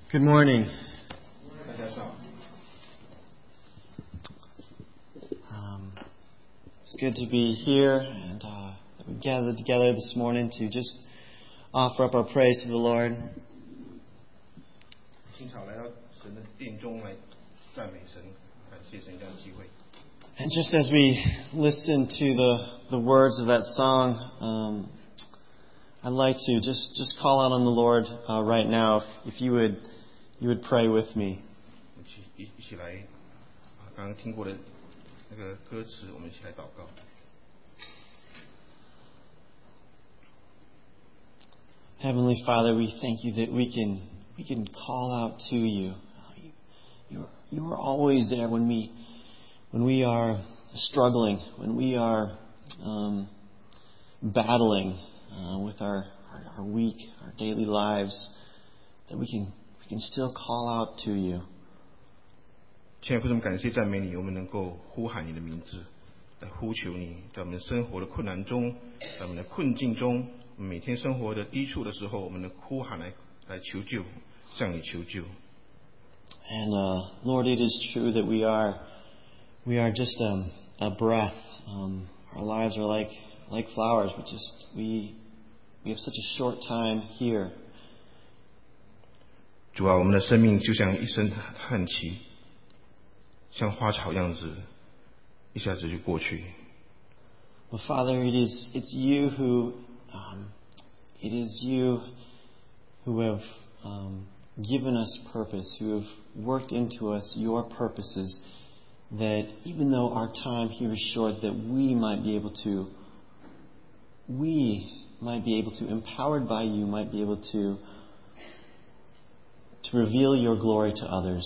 Good morning. It's good to be here, and we gathered together this morning to just offer up our praise to the Lord. And just as we listen to the words of that song, I'd like to just call out on the Lord right now. If you would pray with me. 一起来刚刚听过的那个歌词，我们一起来祷告。 Heavenly Father, we thank you that we can call out to you. You are always there when we are struggling, when we are battling with our week, our daily lives, that we can still call out to you. 现在非常感谢赞美你，我们能够呼喊你的名字，来呼求你，在我们生活的困难中，在我们的困境中，我们每天生活的低处的时候，我们的呼喊来求救，向你求救。 And Lord, it is true that we are just a breath. Our lives are like flowers. We have such a short time here. 主啊，我们的生命就像一声叹气，像花草样子，一下子就过去。 Well, Father, it's you who have given us purpose, who have worked into us your purposes, that even though our time here is short, that we might be able to, empowered by you, might be able to reveal your glory to others.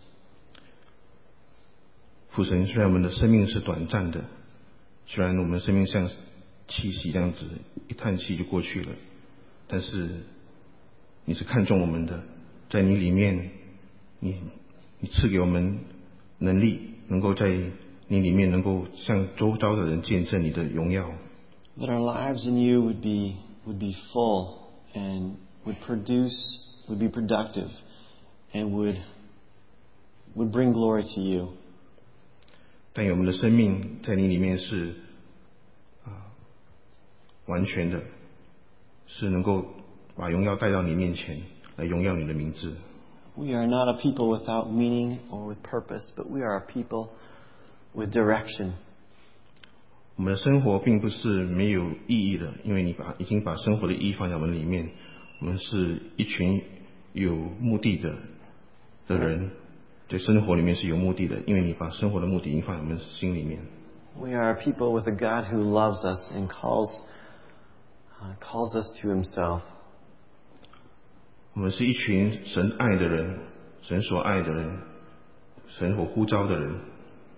父神，虽然我们的生命是短暂的，虽然我们的生命像气息这样子，一叹气就过去了，但是你是看重我们的，在你里面，你赐给我们能力，能够在你里面能够向周遭的人见证你的荣耀。 That our lives in you would be full and would be productive, and would bring glory to you. 但我们的生命在你里面是完全的，是能够把荣耀带到你面前，来荣耀你的名字。 We are not a people without meaning or with purpose, but we are a people with direction. 我们的生活并不是没有意义的，因为你已经把生活的意义放在我们里面。我们是一群有目的的人，在生活里面是有目的的，因为你把生活的目的已经放在我们心里面。 We are a people with a God who loves us and calls us to Himself. 我们是一群神爱的人，神所爱的人，神所呼召的人。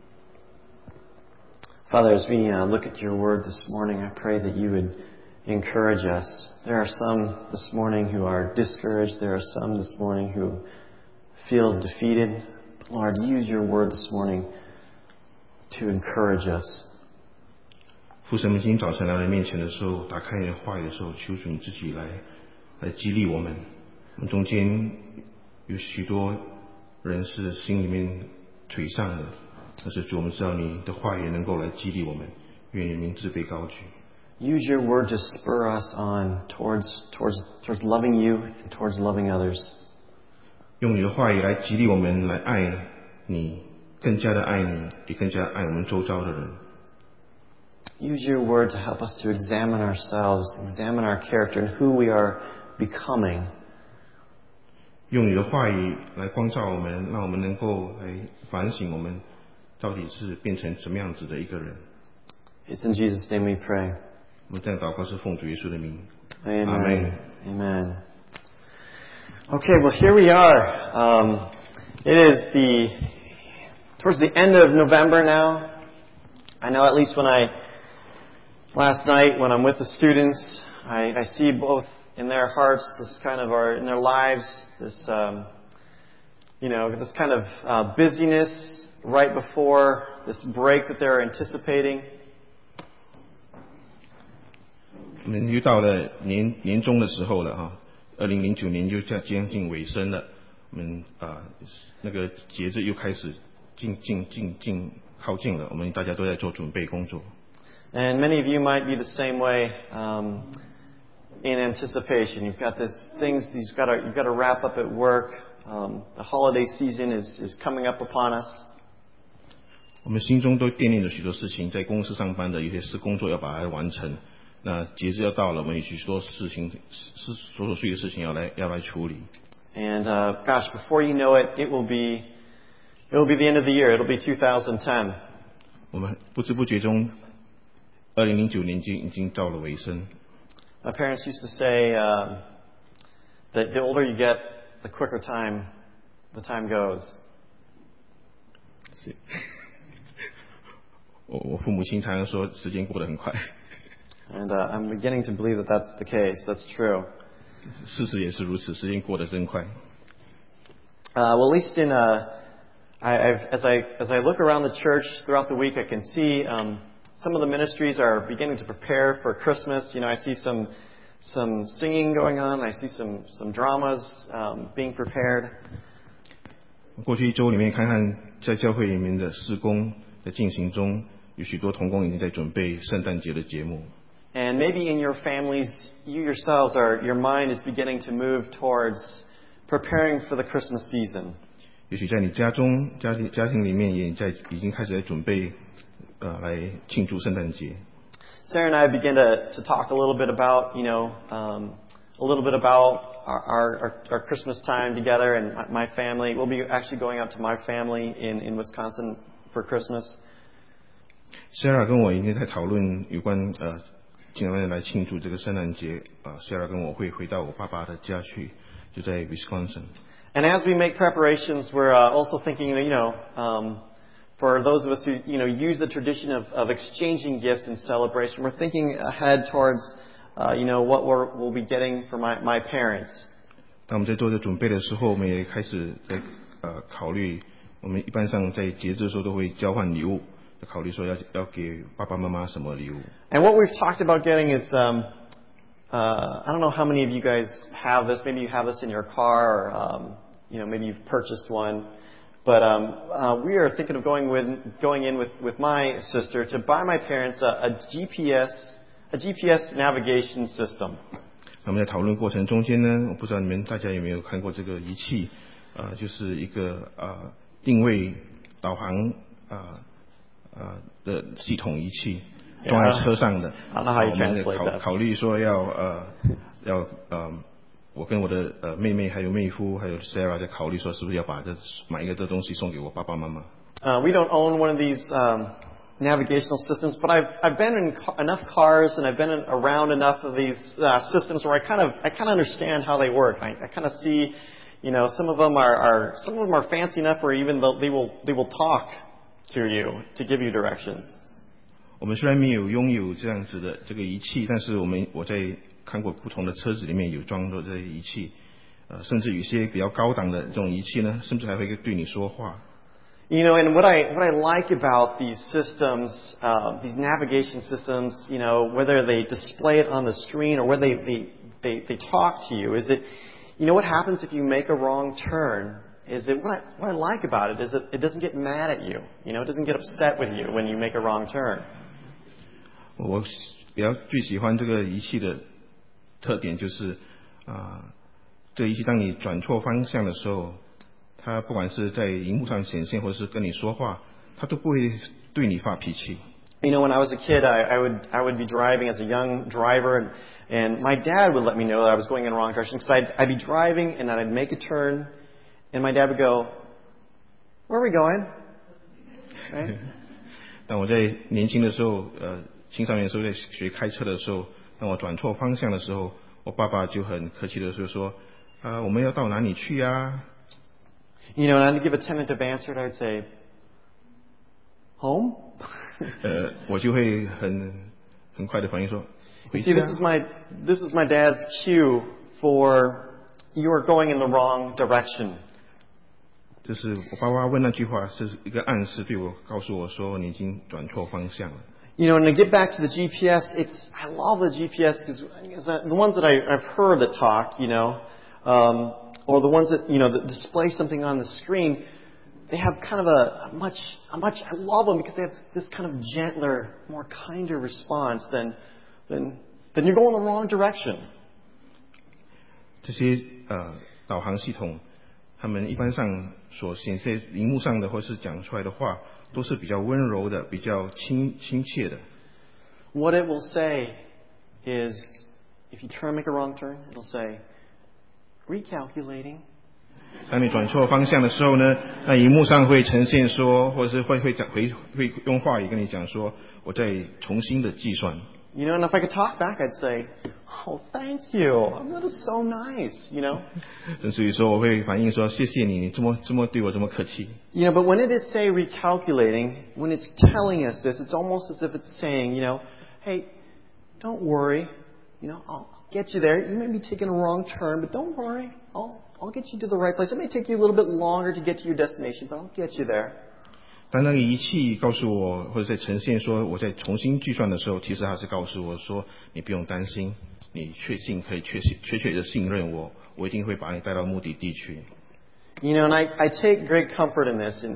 Father, as we look at your word this morning, I pray that you would encourage us. There are some this morning who are discouraged. There are some this morning who feel defeated. But Lord, use your word this morning to encourage us. 父神，我们今天早晨来到你面前的时候，打开你的话语的时候，求主你自己来激励我们。我们中间有许多人是心里面沮丧的，但是主，我们知道你的话语能够来激励我们，愿你的名字被高举。 Use your word to spur us on towards loving you and towards loving others. 用你的话语来激励我们，来爱你，更加的爱你，也更加爱我们周遭的人。 Use your word to help us to examine ourselves, examine our character and who we are becoming. 用你的话语来光照我们，让我们能够来反省我们到底是变成什么样子的一个人。 It's in Jesus' name we pray. 我们这样祷告是奉主耶稣的名。 Amen. Amen. Amen. Okay, well here we are. It is towards the end of November now. I know at least last night when I'm with the students, I see both in their hearts this kind of, or in their lives, this this kind of busyness right before this break that they're anticipating. 我们又到了年终的时候了哈，2009年就将近尾声了。 我们那个节日又开始靠近了，我们大家都在做准备工作。 And many of you might be the same way in anticipation. You've got you've got to wrap up at work. The holiday season is coming up upon us. 我们心中都惦念着许多事情，在公司上班的有些事工作要把它完成。那节日要到了，我们有许多事情琐碎的事情要来处理。 And gosh, before you know it, it will be the end of the year. It'll be 2010. 我们不知不觉中，2009年已经到了尾声。 My parents used to say that the older you get, the quicker the time goes. 我父母亲常常说时间过得很快。 And I'm beginning to believe that that's the case. That's true. 事实也是如此，时间过得真快。 Well, at least as I look around the church throughout the week, I can see some of the ministries are beginning to prepare for Christmas. You know, I see some singing going on. I see some dramas being prepared. 过去一周里面看看在教会里面的事工在进行中，有许多同工已经在准备圣诞节的节目。 And maybe in your families, you yourselves your mind is beginning to move towards preparing for the Christmas season. 也许在你家庭里面已经开始在准备来庆祝圣诞节。 Sarah and I begin to talk a little bit about, a little bit about our Christmas time together and my family. We'll be actually going out to my family in Wisconsin for Christmas. Sarah 跟我已经在讨论有关尽量来庆祝这个圣诞节。Sarah 跟我会回到我爸爸的家去，就在 Wisconsin。 And as we make preparations, we're also thinking, for those of us who, use the tradition of exchanging gifts in celebration, we're thinking ahead towards, what we'll be getting for my parents. 当我们在做这准备的时候，我们也开始在考虑，我们一般上在节日的时候都会交换礼物，考虑说要给爸爸妈妈什么礼物。 And what we've talked about getting is, I don't know how many of you guys have this. Maybe you have this in your car, or maybe you've purchased one. But we are thinking of going in with my sister to buy my parents a GPS navigation system. 我们在讨论过程中间呢，我不知道大家有没有看过这个仪器，就是一个定位导航的系统仪器，装在车上的。 I don't know how you translate that. 考虑说要我跟我的妹妹还有妹夫还有 Sarah 在考虑说是不是要买一个这东西送给我爸爸妈妈。 We don't own one of these navigational systems, but I've been in enough cars and I've been around enough of these systems where I kind of understand how they work. I kind of see, some of them are fancy enough where even they will talk to you to give you directions. 我们虽然没有拥有这样子的这个仪器，但是我在看过不同的车子里面有装的这些仪器，甚至有些比较高档的这种仪器呢，甚至还会对你说话。 And what I like about these systems, these navigation systems, whether they display it on the screen or whether they talk to you, is that, what happens if you make a wrong turn? Is that what I like about it is that it doesn't get mad at you. It doesn't get upset with you when you make a wrong turn. 我最喜欢这个仪器的特点就是，这个仪器当你转错方向的时候，它不管是在荧幕上显现，或是跟你说话，它都不会对你发脾气。 When I was a kid, I would be driving as a young driver, and my dad would let me know that I was going in the wrong direction because I'd be driving and then I'd make a turn, and my dad would go, "Where are we going?" Right? 当我在年轻的时候，青少年的时候在学开车的时候，当我转错方向的时候，我爸爸就很客气的说，我们要到哪里去啊？ And I'd give a tentative answer, and I'd say, "Home." 我就会很快的反应说， You see, this is my dad's cue for you are going in the wrong direction. 这是我爸爸问那句话，是一个暗示，对我告诉我说你已经转错方向了。 And to get back to the GPS, I love the GPS because the ones that I've heard that talk, or the ones that, that display something on the screen, they have kind of a much, I love them because they have this kind of gentler, more kinder response than you're going the wrong direction. 这些导航系统，他们一般上所显示荧幕上的或是讲出来的话，都是比较温柔的，比较亲切的。 What it will say is, if you make a wrong turn, it'll say, recalculating. 当你转错方向的时候呢，那荧幕上会呈现说，或者是会用话语跟你讲说，我在重新的计算。 And if I could talk back, I'd say, "Oh, thank you. That is so nice." 甚至于说，我会反应说，谢谢你，你这么对我这么客气。 But when it is say recalculating, when it's telling us this, it's almost as if it's saying, hey, don't worry. I'll get you there. You may be taking a wrong turn, but don't worry. I'll get you to the right place. It may take you a little bit longer to get to your destination, but I'll get you there. 当那个仪器告诉我，或者在呈现说我在重新计算的时候，其实它是告诉我说，你不用担心，你确切的信任我，我一定会把你带到目的地去。 And I take great comfort in this,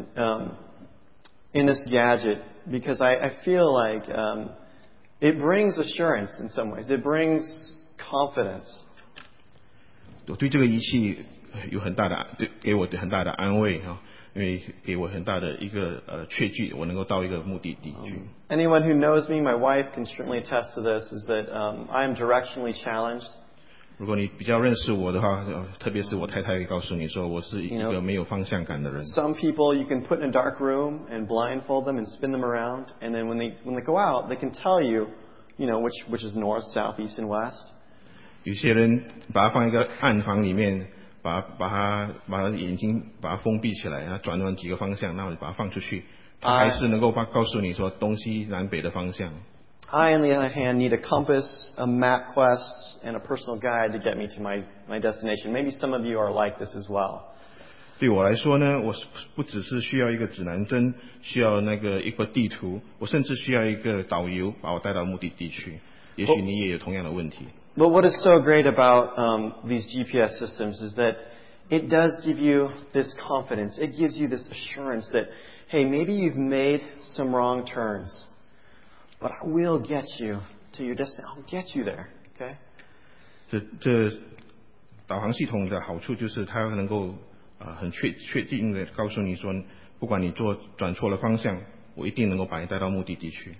in this gadget, because I feel like it brings assurance in some ways. It brings confidence. 我对这个仪器给我很大的安慰啊，因为给我很大的一个确据，我能够到一个目的地去。 Anyone who knows me, my wife can certainly attest to this, is that I am directionally challenged. 如果你比较认识我的话，特别是我太太会告诉你说，我是一个没有方向感的人。 Some people you can put in a dark room and blindfold them and spin them around, and then when they go out, they can tell you, which is north, south, east, and west. 有些人把它放在一个暗房里面，把眼睛把它封闭起来，然后转几个方向，然后把它放出去，他还是能够告诉你说东西南北的方向。 I, on the other hand, need a compass, a MapQuest, and a personal guide to get me to my destination. Maybe some of you are like this as well. 对我来说呢，我不只是需要一个指南针，需要一个地图，我甚至需要一个导游把我带到目的地去。也许你也有同样的问题。 But what is so great about these GPS systems is that it does give you this confidence. It gives you this assurance that, hey, maybe you've made some wrong turns, but I will get you to your destination. I'll get you there. Okay? 这导航系统的好处就是它能够很确定的告诉你说，不管你转错了方向，我一定能够把你带到目的地去。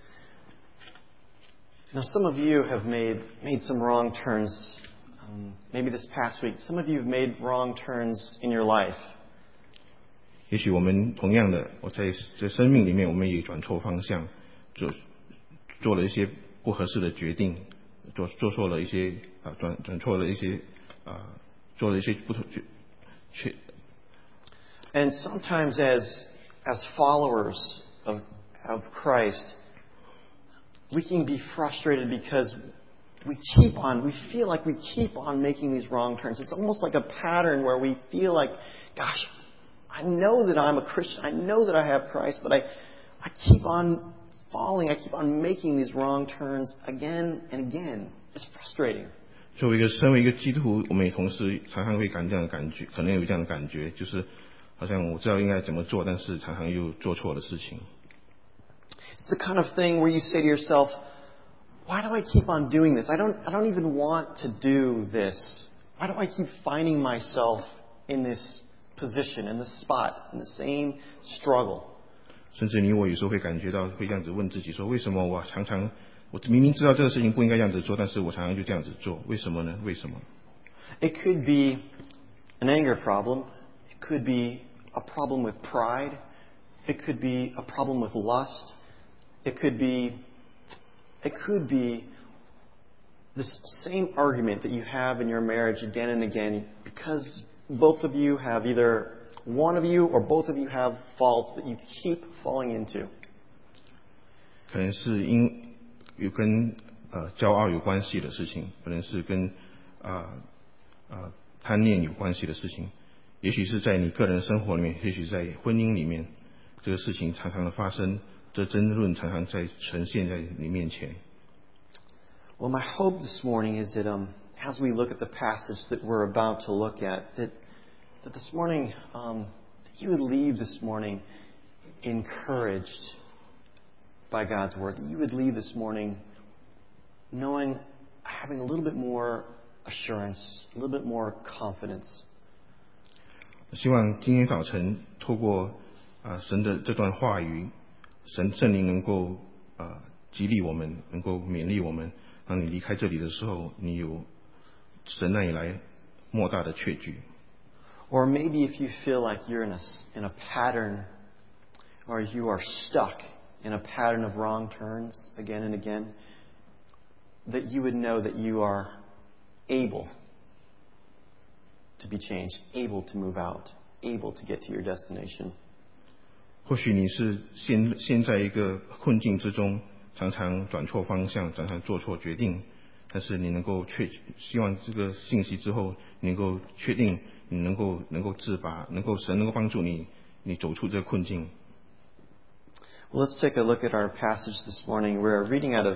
Now, some of you have made some wrong turns, maybe this past week. Some of you have made wrong turns in your life. 也许我们同样的，我在生命里面，我们也转错方向，做了一些不合适的决定，做错了一些转错了一些做了一些不同确。 And sometimes, as followers of Christ, we can be frustrated because we feel like we keep on making these wrong turns. It's almost like a pattern where we feel like, gosh, I know that I'm a Christian. I know that I have Christ, but I keep on falling. I keep on making these wrong turns again and again. It's frustrating. 身为一个基督徒，我们也同时常常会这样的感觉，可能有这样的感觉，就是好像我知道应该怎么做，但是常常又做错了事情。 It's the kind of thing where you say to yourself, why do I keep on doing this? I don't even want to do this. Why do I keep finding myself in this position, in this spot, in the same struggle? 甚至你我有时候会感觉到，会这样子问自己说，为什么我明明知道这个事情不应该这样子做，但是我常常就这样子做，为什么呢？为什么？ It could be an anger problem. It could be a problem with pride. It could be a problem with lust. It could be this same argument that you have in your marriage again and again because both of you have either one of you or both of you have faults that you keep falling into. 可能是跟骄傲有关系的事情，可能是跟贪念有关系的事情，也许是在你个人生活里面，也许在婚姻里面，这个事情常常的发生。这争论常常在呈现在你面前。 Well, my hope this morning is that as we look at the passage that we're about to look at, that this morning, you would leave this morning encouraged by God's Word. That you would leave this morning knowing, having a little bit more assurance, a little bit more confidence. 希望今天早晨透过神的这段话语，圣灵能够激励我们，能够勉励我们，让你离开这里的时候，你有神那里来莫大的确据。 Or maybe if you feel like you're in a pattern, or you are stuck in a pattern of wrong turns again and again, that you would know that you are able to be changed, able to move out, able to get to your destination. 或许你是陷在一个困境之中，常常转错方向，常常做错决定，但是你能够希望这个信息之后，你能够确定你能够自拔，神能够帮助你走出这个困境。 Well, let's take a look at our passage this morning. We're reading out of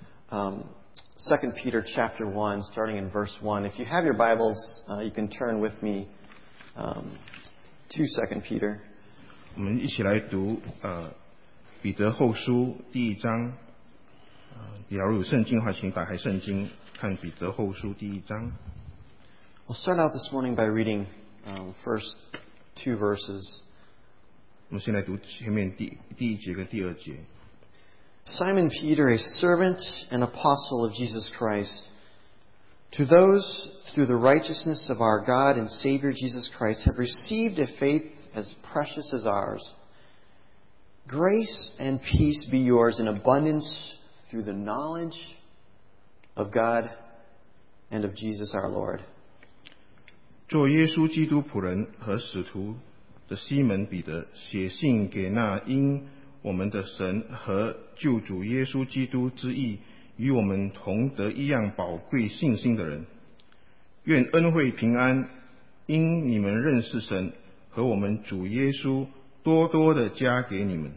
2 Peter chapter 1, starting in verse 1. If you have your Bibles, you can turn with me to 2 Peter. 我们一起来读彼得后书第1章。假如有圣经的话，请打开圣经，看彼得后书第1章。 We'll start out this morning by reading first 2 verses. 我们先来读前面第1节跟第2节。 Simon Peter, a servant and apostle of Jesus Christ, to those through the righteousness of our God and Savior Jesus Christ have received a faith as precious as ours. Grace and peace be yours in abundance through the knowledge of God and of Jesus our Lord. 做耶稣基督仆人和使徒的西门彼得写信给那因我们的神和救主耶稣基督之义与我们同得一样宝贵信心的人，愿恩惠平安因你们认识神和我们主耶稣多多的加给你们。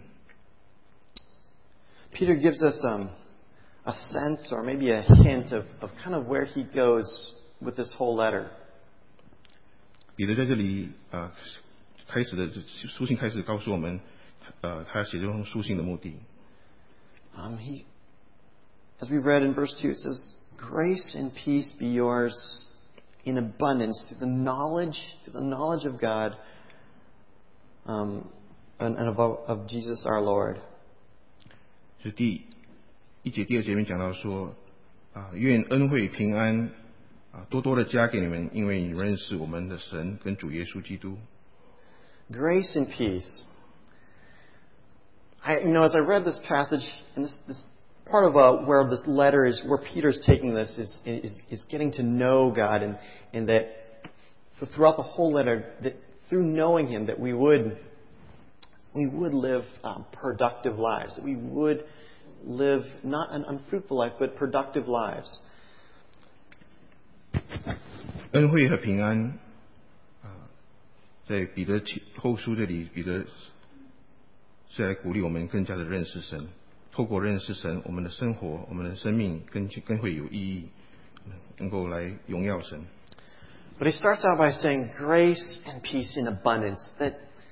Peter gives us a sense or maybe a hint of kind of where he goes with this whole letter. 彼得在这里开始的书信开始告诉我们他写这封书信的目的。 As we read in verse 2, it says, Grace and peace be yours in abundance through the knowledge of God and of Jesus our Lord. 是第1节第2节里面讲到说愿恩惠平安多多的加给你们，因为你认识我们的神跟主耶稣基督。 Grace and peace. As I read this passage, and this part of where this letter is, where Peter's taking this is getting to know God, and that throughout the whole letter, that through knowing Him, that we would live productive lives, that we would live not an unfruitful life, but productive lives. 恩惠和平安在彼得后书这里，彼得是来鼓励我们更加的认识神，透过认识神，我们的生活，我们的生命更会有意义，能够来荣耀神。 But he starts out by saying grace and peace in abundance. That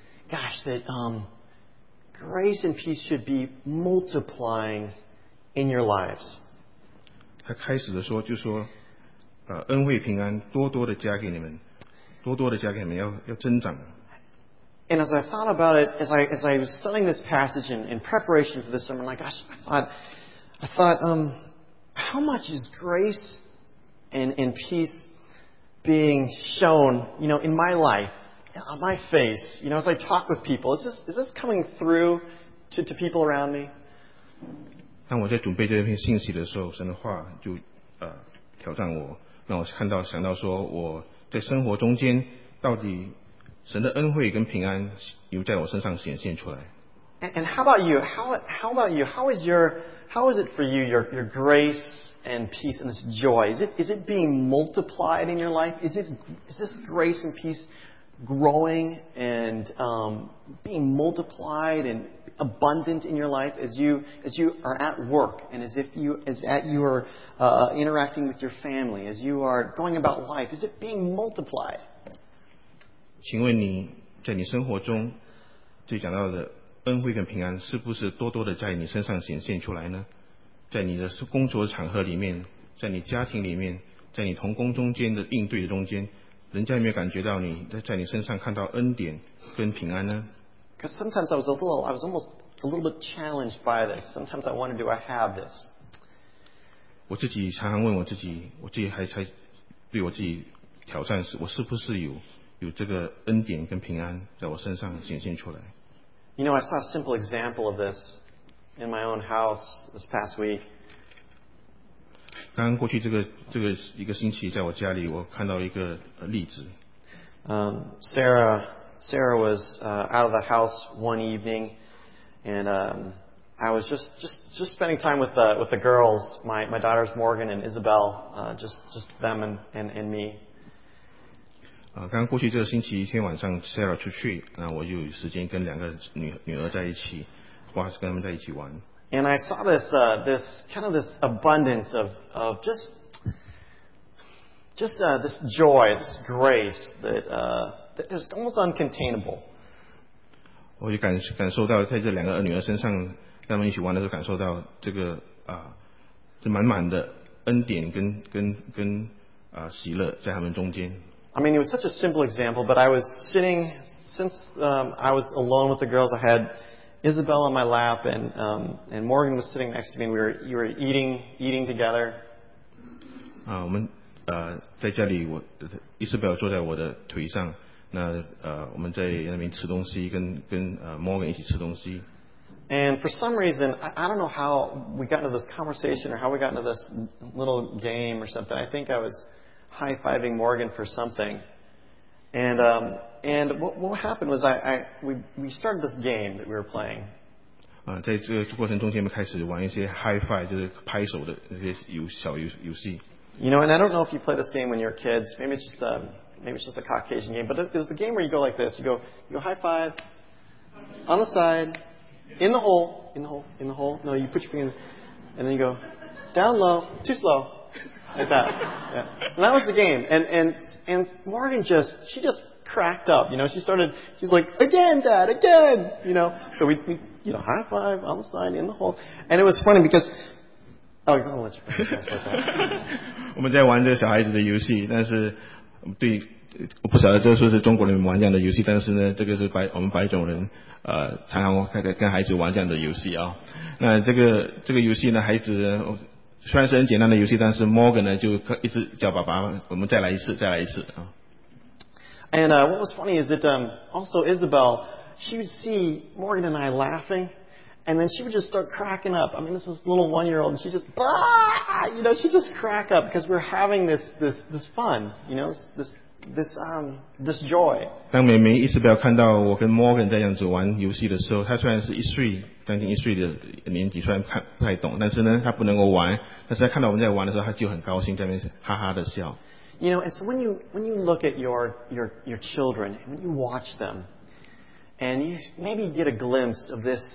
grace and peace should be multiplying in your lives. 他开始的说就说恩惠平安多多的加给你们，多多的加给你们，要增长。 And as I thought about it, as I was studying this passage in preparation for this sermon, I thought, how much is grace and peace being shown, in my life, on my face, as I talk with people? Is this coming through to people around me? 当我在准备这篇信息的时候，神的话就挑战我，让我想到说我在生活中间到底神的恩惠跟平安有在我身上显现出来。 And how about you? How about you? How is it for you? Your grace and peace and this joy. Is it being multiplied in your life? Is this grace and peace growing and being multiplied and abundant in your life as you are at work and as you are interacting with your family, as you are going about life? Is it being multiplied? 请问你在你生活中最讲到的恩惠跟平安，是不是多多的在你身上显现出来呢？在你的工作场合里面，在你家庭里面，在你同工中间的应对的中间，人家有没有感觉到你在你身上看到恩典跟平安呢？ Because sometimes I was almost a little bit challenged by this. Sometimes I wondered, do I have this? 我自己常常问我自己还对我自己挑战是，我是不是有这个恩典跟平安在我身上显现出来？ You know, I saw a simple example of this in my own house this past week. 刚刚过去这个一个星期，在我家里，我看到一个例子。 Sarah was out of the house one evening, and I was just spending time with the girls, my daughters Morgan and Isabel, just them and me. 刚刚过去这个星期一天晚上 ，Sarah 出去，那我就有时间跟两个女儿在一起，跟他们在一起玩。 And I saw this abundance of just this joy, this grace that is almost uncontainable. 我就感受到在这两个女儿身上，跟他们一起玩的时候，感受到这个这满满的恩典跟喜乐在他们中间。 I mean, it was such a simple example, but I was sitting, since I was alone with the girls, I had Isabel on my lap, and Morgan was sitting next to me, and we were eating together. 我们在家里，Isabel 坐在我的腿上，那我们在那边吃东西，跟Morgan 一起吃东西。 And for some reason, I don't know how we got into this conversation or how we got into this little game or something. I think I was high-fiving Morgan for something. And what happened was we started this game that we were playing. 在这个过程中间，我们开始玩一些 high five， 就是拍手的那些小游戏。 You know, and I don't know if you play this game when you're kids. Maybe it's just a Caucasian game. But it was the game where you go like this. You go high five, on the side, in the hole. No, you put your finger in, and then you go down low, too slow. Like that. Yeah. And that was the game. And Morgan she just cracked up. You know, she's like, again, Dad, again. You know, so we high five on the side, in the hole. And it was funny because, oh, I'll let you finish that. 我们在玩这个小孩子的游戏，但是我不晓得这说是中国人玩这样的游戏，但是呢，这个是我们白种人常常跟孩子玩这样的游戏啊。那这个游戏呢，孩子虽然是很简单的游戏，但是 Morgan 呢就一直叫爸爸，我们再来一次啊。 And what was funny is that also Isabel, she would see Morgan and I laughing, and then she would just start cracking up. I mean, this is little 1-year-old, and she just she just crack up because we're having this fun, you know, this joy. 当妹妹 Isabel 看到我跟 Morgan 这样子玩游戏的时候，她虽然是将近1岁的年纪，虽然看不太懂，但是呢，她不能够玩，但是她看到我们在玩的时候，她就很高兴，在那边哈哈的笑。 You know, and so when you look at your children, and when you watch them, and you maybe get a glimpse of this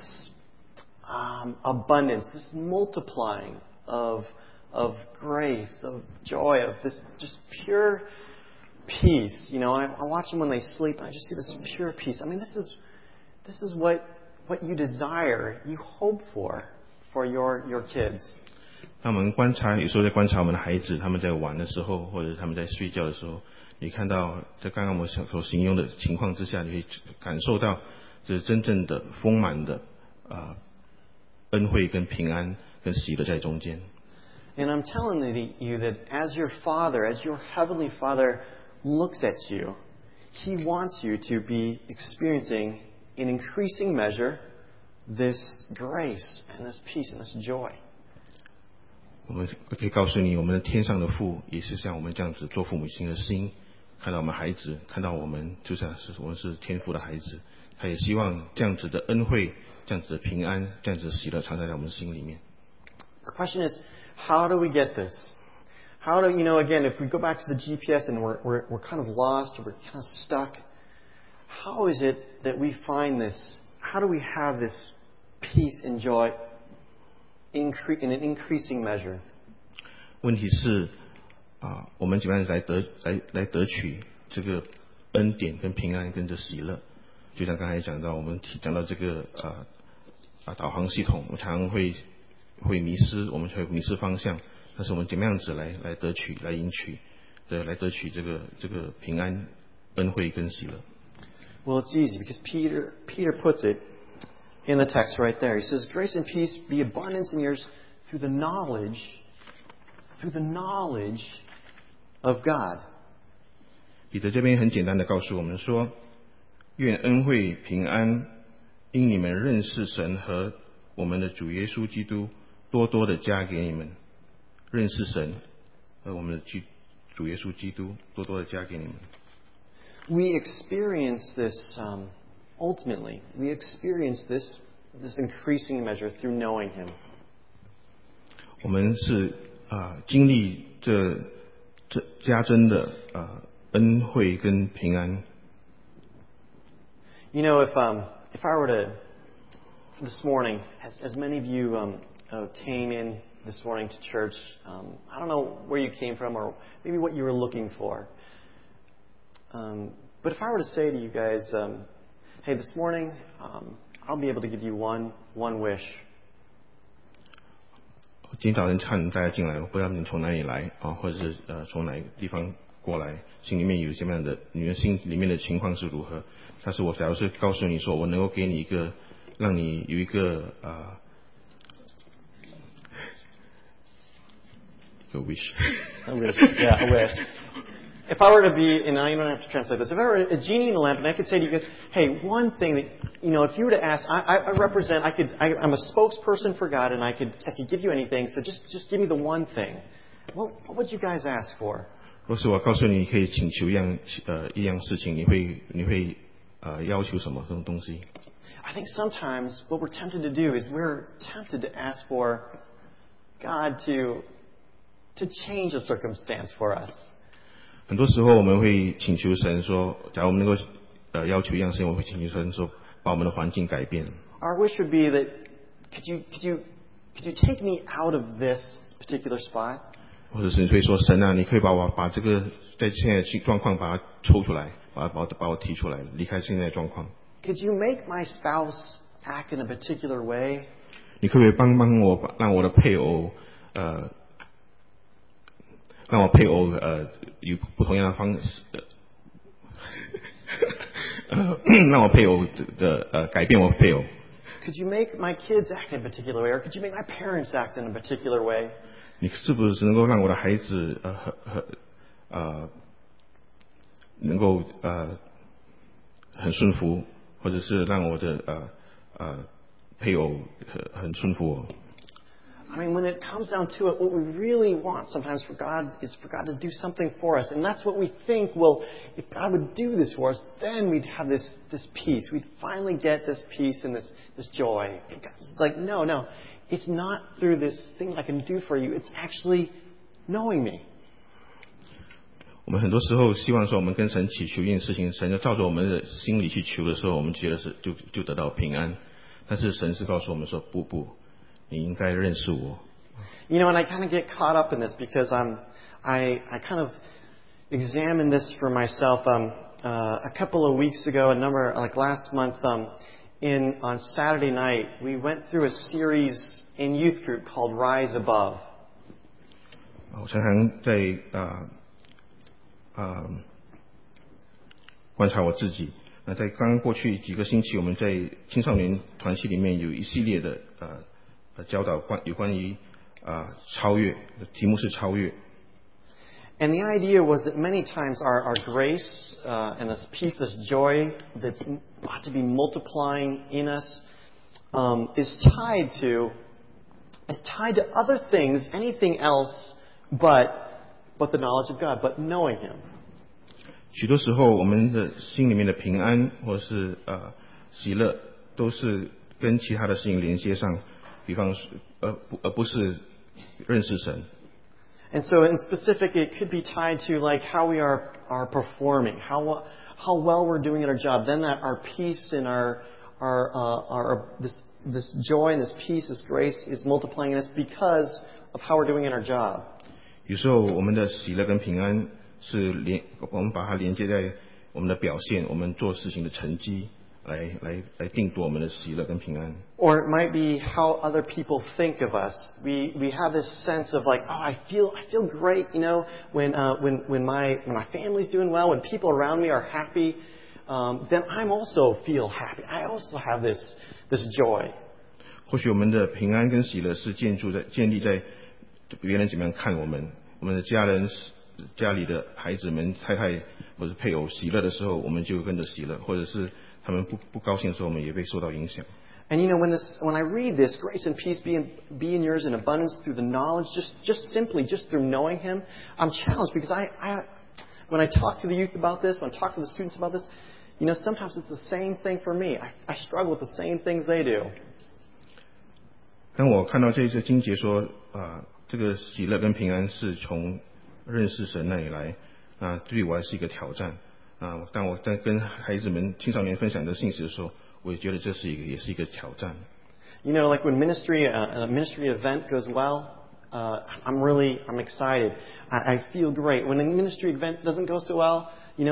abundance, this multiplying of grace, of joy, of this just pure peace. You know, I watch them when they sleep, and I just see this pure peace. I mean, this is what you desire, you hope for your kids. 当我们有时候在观察我们的孩子，他们在玩的时候，或者他们在睡觉的时候，你看到在刚刚我们所形容的情况之下，你会感受到这是真正的丰满的恩惠跟平安跟喜乐在中间。 And I'm telling you that as your Father, as your Heavenly Father looks at you, He wants you to be experiencing in increasing measure this grace and this peace and this joy. 我们可以告诉你，我们的天上的父也是像我们这样子做父母亲的心，看到我们孩子，看到我们就像是我们是天父的孩子，他也希望这样子的恩惠、这样子的平安、这样子的喜乐藏在我们心里面。 The question is, how do we get this? How do again, if we go back to the GPS and we're kind of lost or we're kind of stuck, how is it that we find this how do we have this peace and joy in an increasing measure? 问题是我们怎么样来得取这个恩典跟平安跟这喜乐？就像刚才讲到，我们讲到这个导航系统，我们常常会迷失，我们会迷失方向。但是我们怎么样子来得取、来赢取来得取这个平安、恩惠跟喜乐？ Well, it's easy because Peter puts it in the text right there. He says, "Grace and peace be abundance in yours through the knowledge of God." 彼得这边很简单的告诉我们说，愿恩惠平安因你们认识神和我们的主耶稣基督多多的加给你们。认识神和我们的主耶稣基督多多的加给你们。 We experience this ultimately. We experience this increasing measure through knowing Him. 我们是经历这加增的恩惠跟平安。 You know, if I were to this morning, as many of you came in this morning to church, I don't know where you came from or maybe what you were looking for. But if I were to say to you guys, hey, this morning, I'll be able to give you one wish. 今天早晨看大家进来，我不知道你从哪里来或者是从哪个地方过来，心里面有什么样的，你的心里面的情况是如何？但是我假如是告诉你说，我能够给你一个，让你有一个a wish. A wish, yeah, a wish. If I were to be, and you don't have to translate this, if I were a genie in a lamp and I could say to you guys, hey, one thing that, if you were to ask, I represent, I'm a spokesperson for God and I could give you anything, so just give me the one thing. What would you guys ask for? 若是我告诉你可以请求一样事情，你会要求什么这种东西？ I think sometimes what we're tempted to do is we're tempted to ask for God to change a circumstance for us. 很多时候我们会请求神说，假如我们能够要求一样事情，我们会请求神说，把我们的环境改变。 Our wish would be that could you take me out of this particular spot? 或者是你会说，神啊，你可以把这个在现在的状况把它抽出来，把我提出来，离开现在的状况。 Could you make my spouse act in a particular way? 你可不可以帮我，让我的配偶有不同样的方式，让我配偶的改变我配偶。 Could you make my kids act in a particular way, or could you make my parents act in a particular way? 你是不是能够让我的孩子能够很顺服，或者是让我的配偶很顺服我？ I mean, when it comes down to it, what we really want sometimes for God is for God to do something for us. And that's what we think, well, if God would do this for us, then we'd have this peace. We'd finally get this peace and this joy. And God's like, no. It's not through this thing I can do for you. It's actually knowing me. 我们很多时候希望说，我们跟神祈求一件事情，神就照着我们的心里去求的时候，我们觉得是就得到平安。但是神是告诉我们说，不。你应该认识我。 You know, and I kind of get caught up in this because I kind of examined this for myself. A couple of weeks ago, last month, on Saturday night, we went through a series in youth group called Rise Above. 我常常在观察我自己。那在刚刚过去几个星期，我们在青少年团契里面有一系列的教导有关于超越，题目是超越。 And the idea was that many times our grace and this peace, this joy that's ought to be multiplying in us is tied to other things, anything else but the knowledge of God, but knowing Him. 许多时候，我们的心里面的平安或是喜乐，都是跟其他的事情连接上。比方说，而不是认识神。 And so, in specific, it could be tied to like how we are performing, how well we're doing at our job. Then that our peace and our this joy and this peace, this grace is multiplying in us because of how we're doing in our job. 有时候我们的喜乐跟平安我们把它连接在我们的表现，我们做事情的成绩，来定夺我们的喜乐跟平安。 Or it might be how other people think of us. We have this sense of like, oh, I feel great, when my family's doing well, when people around me are happy, then I'm also feel happy. I also have this joy. 或许我们的平安跟喜乐是建立在别人怎么样看我们的家人、家里的孩子们、太太或者配偶喜乐的时候，我们就跟着喜乐，或者是他们不高兴的时候，我们也被受到影响。 And when I read this, grace and peace be in yours in abundance through the knowledge, just through knowing Him, I'm challenged because when I talk to the youth about this, when I talk to the students about this, sometimes it's the same thing for me. I struggle with the same things they do. 当我看到这经节说这个喜乐跟平安是从认识神那里来，对我还是一个挑战。当我在跟孩子们、青少年分享这信息的时候，我也觉得也是一个挑战。 Like when a ministry event goes well, I'm excited. I feel great. When a ministry event doesn't go so well, you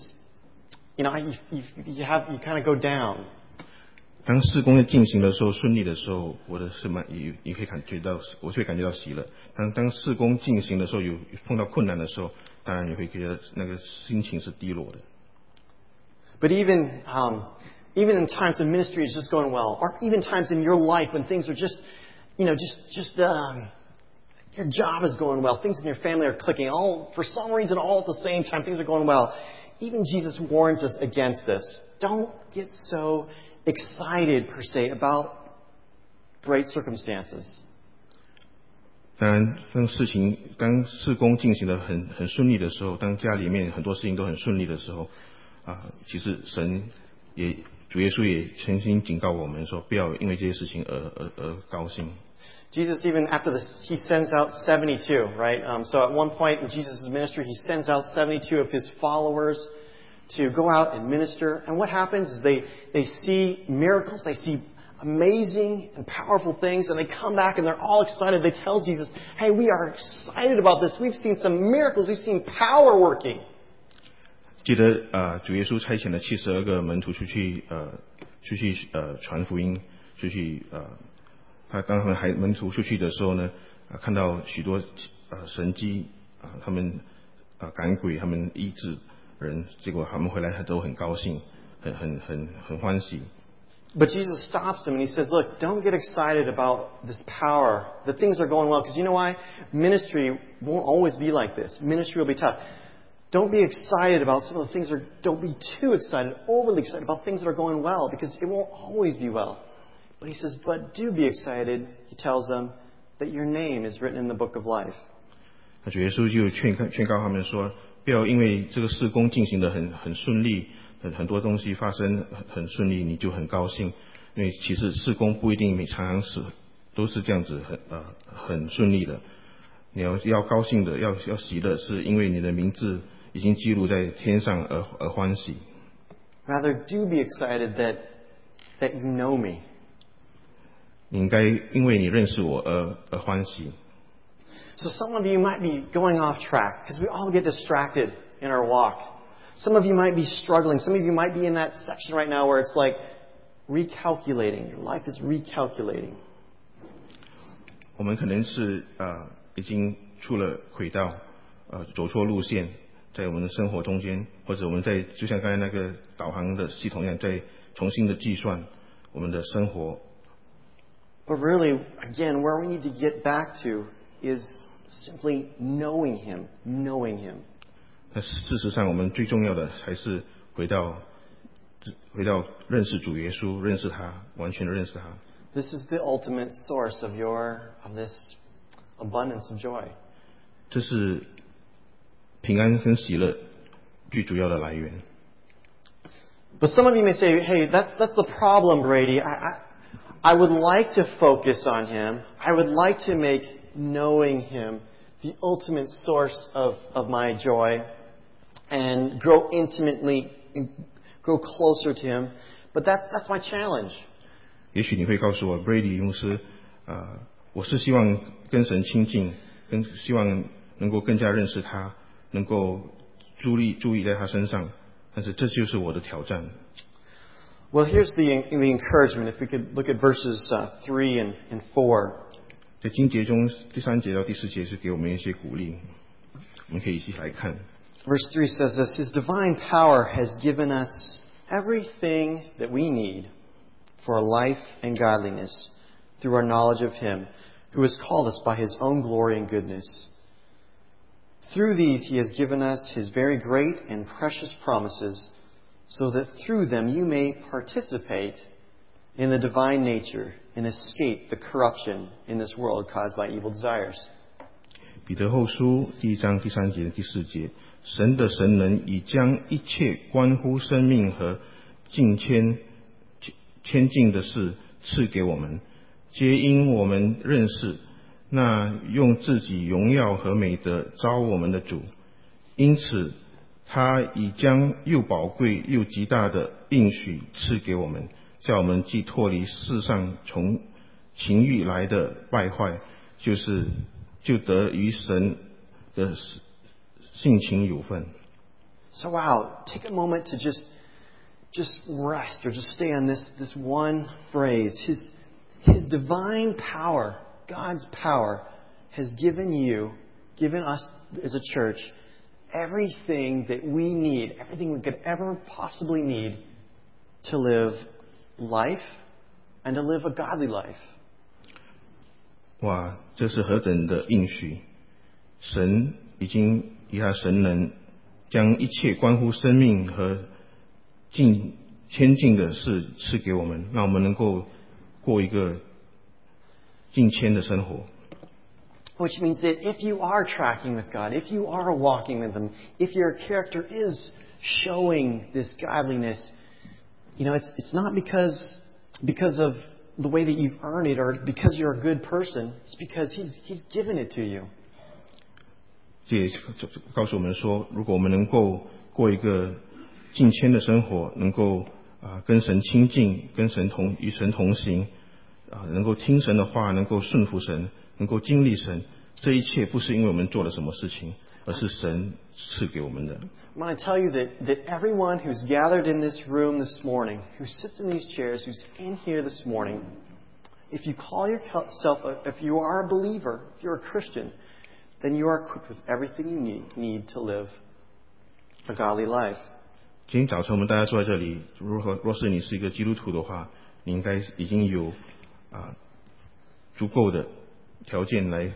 kind of go down. 当事工在进行的时候顺利的时候，我可以感觉到喜乐。当事工进行的时候有碰到困难的时候，当然也会觉得那个心情是低落的。 But even in times when ministry is just going well, or even times in your life when things are just your job is going well, things in your family are clicking, for some reason all at the same time, things are going well. Even Jesus warns us against this. Don't get so excited per se about great circumstances. 当然，当事工进行的很顺利的时候，当家里面很多事情都很顺利的时候，其实主耶稣也曾经警告我们说，不要因为这些事情而高兴。 Jesus, even after this, He sends out 72, right? So at one point in Jesus' ministry, He sends out 72 of His followers to go out and minister. And what happens is they see miracles, they see amazing and powerful things, and they come back and they're all excited. They tell Jesus, hey, we are excited about this. We've seen some miracles. We've seen power working. 记得主耶稣差遣了72个门徒出去传福音，当他们门徒出去的时候呢，看到许多神迹，他们赶鬼，他们医治人，结果他们回来都很高兴，很欢喜。 But Jesus stops them and He says, look, don't get excited about this power. The things are going well. Because you know why? Ministry won't always be like this. Ministry will be tough. Don't be excited about some of the things don't be too excited, overly excited about things that are going well, because it won't always be well. But He says, but do be excited, He tells them, that your name is written in the book of life. 主耶稣就劝告他们说，不要因为这个事工进行得很顺利，很多东西发生很顺利，你就很高兴。因为其实事工不一定常都是这样子很顺利的。你要高兴的，要喜乐，是因为你的名字已经记录在天上而欢喜。 Rather, do be excited that you know me. 你应该因为你认识我而欢喜。 So some of you might be going off track because we all get distracted in our walk. Some of you might be struggling. Some of you might be in that section right now where it's like recalculating. Your life is recalculating. 我们可能是已经出了轨道，走错路线，在我们的生活中间，或者我们就像刚才那个导航的系统一样，在重新的计算我们的生活。 But really, again, where we need to get back to is simply knowing Him. Knowing Him. 那事实上，我们最重要的还是回到认识主耶稣，认识他，完全的认识他。 This is the ultimate source of this abundance of joy. 这是平安跟喜乐最主要的来源。 But some of you may say, "Hey, that's the problem, Brady. I would like to focus on Him. I would like to make knowing Him the ultimate source of my joy and grow closer to Him. But that's my challenge. 也许你会告诉我 ，Brady 牧师，我是希望跟神亲近，希望能够更加认识他，能够注意在他身上，但是这就是我的挑战。 Well, here's the encouragement. If we could look at verses 3 and 4. 在经节中第3节到第4节是给我们一些鼓励，我们可以一起来看。 Verse 3 says this, His divine power has given us everything that we need for life and godliness through our knowledge of Him, who has called us by His own glory and goodness. Through these He has given us His very great and precious promises, so that through them you may participate in the divine nature and escape the corruption in this world caused by evil desires. 彼得后书第1章第3节第4节，神的神能已将一切关乎生命和千进的事赐给我们，皆因我们认识那用自己荣耀和美德招我们的主，因此他已将又宝贵又极大的应许赐给我们，叫我们既脱离世上从情欲来的败坏，就得与神的性情有份。 So wow, take a moment to just rest or just stay on this one phrase. His divine power, God's power, has given us as a church, everything that we need, everything we could ever possibly need to live life and to live a godly life. 哇，这是何等的应许！神已经以他神能将一切关乎生命和千进的事赐给我们，让我们能够过一个敬谦的生活。 Which means that if you are tracking with God, if you are walking with Him, if your character is showing this godliness, it's not because of the way that you've earned it or because you're a good person. It's because He's given it to you. 这也告诉我们说，如果我们能够过一个敬谦的生活，能够跟神亲近，与神同行，能够听神的话，能够顺服神，能够经历神，这一切不是因为我们做了什么事情，而是神赐给我们的。 I want to tell you that everyone who's gathered in this room this morning, who sits in these chairs, who's in here this morning, if you call yourself, if you are a believer, if you're a Christian, then you are equipped with everything you need to live a godly life. 今天早晨我们大家坐在这里，若是你是一个基督徒的话，你应该已经有足够的条件来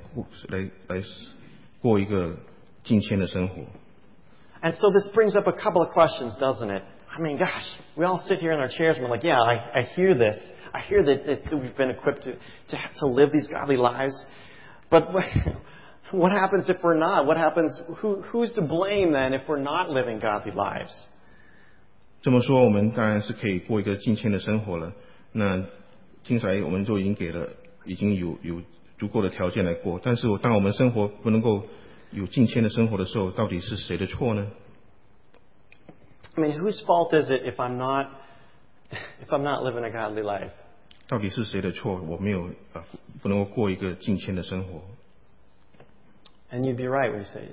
过一个敬虔的生活。 And so this brings up a couple of questions, doesn't it? I mean, gosh, we all sit here in our chairs and we're like, yeah, I hear this. I hear that we've been equipped to live these godly lives. But what happens if we're not? What happens? Who's to blame then if we're not living godly lives? 这么说，我们当然是可以过一个敬虔的生活了。那听起来我们就已经有足够的条件来过。但是当我们生活不能够有敬虔的生活的时候，到底是谁的错呢？ I mean, whose fault is it if I'm not living a godly life? 到底是谁的错？我没有不能够过一个敬虔的生活。 And you'd be right when you say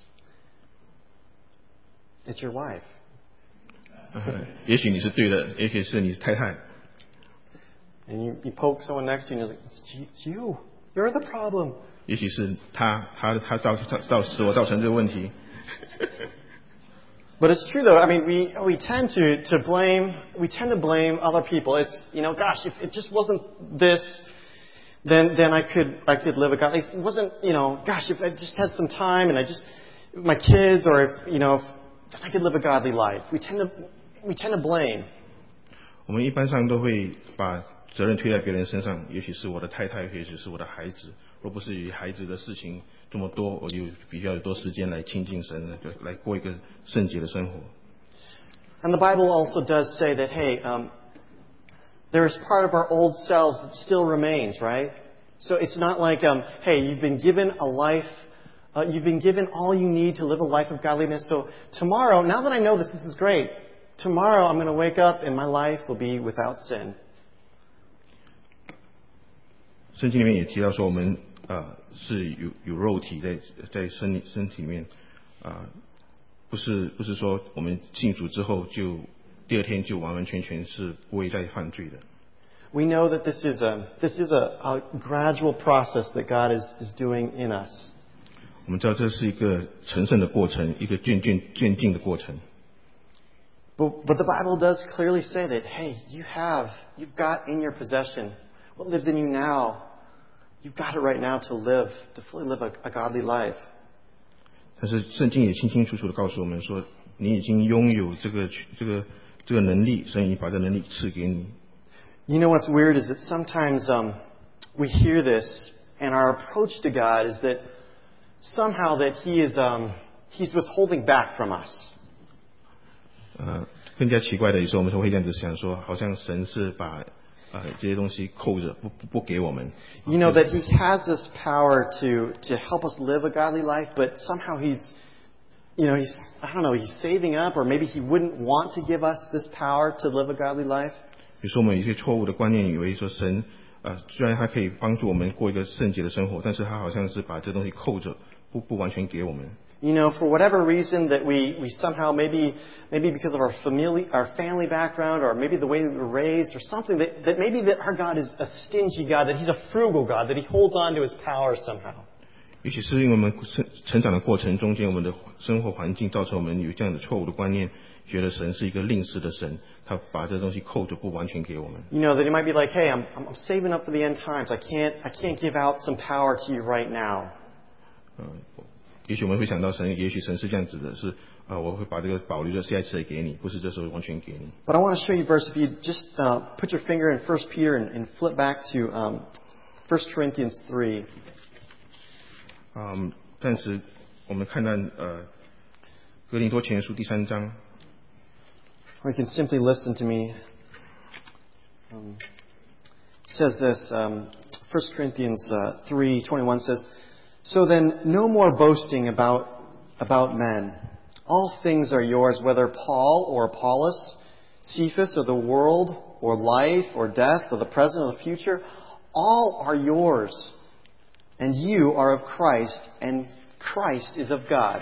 it's your wife. 也许你是对的，也许是你太太。 And you poke someone next to you and you're like, it's you. You're the problem. 也许是他使我造成这个问题。 But it's true though. I mean, we tend to blame other people. It's, gosh, if it just wasn't this, then I could live a godly life. It wasn't, gosh, if I just had some time and my kids or if, then I could live a godly life. We tend to blame. 我们一般上都会把责任推在别人身上，也许是我的太太，也许是我的孩子。若不是与孩子的事情这么多，我就比较有多时间来亲近神，来过一个圣洁的生活。 And the Bible also does say that, hey, there is part of our old selves that still remains, right? So it's not like, hey, you've been given a life, you've been given all you need to live a life of godliness. So tomorrow, now that I know this is great. tomorrow I'm going to wake up and my life will be without sin. 圣经里面也提到说，我们是有肉体在身体里面不是说我们信主之后就第二天就完完全全是不会再犯罪的。 We know that this is a gradual process that God is doing in us. 我们知道这是一个成圣的过程，一个渐进的过程。 But the Bible does clearly say that, hey, you've got in your possession what lives in you now. You've got it right now to fully live a godly life. 但是圣经也清清楚楚的告诉我们说，你已经拥有这个能力，神已经把这能力赐给你。 You know what's weird is that sometimes we hear this, and our approach to God is that somehow that He's withholding back from us. 更加奇怪的，有时候我们会这样子想说，好像神是把这些东西扣着，不给我们。 You know that He has this power to help us live a godly life, but somehow He's saving up, or maybe He wouldn't want to give us this power to live a godly life. 比如说我们有一些错误的观念，以为说神虽然他可以帮助我们过一个圣洁的生活，但是他好像是把这东西扣着，不完全给我们。 You know, for whatever reason that we somehow maybe because of our family background, or maybe the way we were raised, or something that maybe that our God is a stingy God, that He's a frugal God, that He holds on to His power somehow. 也许是因为我们成长的过程中间，我们的生活环境造成我们有这样的错误的观念，觉得神是一个吝啬的神，他把这东西扣着不完全给我们。 You know that He might be like, hey, I'm saving up for the end times. I can't give out some power to you right now. 也许我们会想到神，也许神是这样子的，是我会把这个保留着下一次给你，不是这时候完全给你。 But I want to show you a verse. If you just put your finger in 1 Peter and flip back to 1 Corinthians 3. 但是我们看到哥林多前书第3章。 Or you can simply listen to me. It says this, 1 Corinthians 3:21 says, "So then, no more boasting about men. All things are yours, whether Paul or Apollos, Cephas or the world, or life or death, or the present or the future. All are yours. And you are of Christ, and Christ is of God."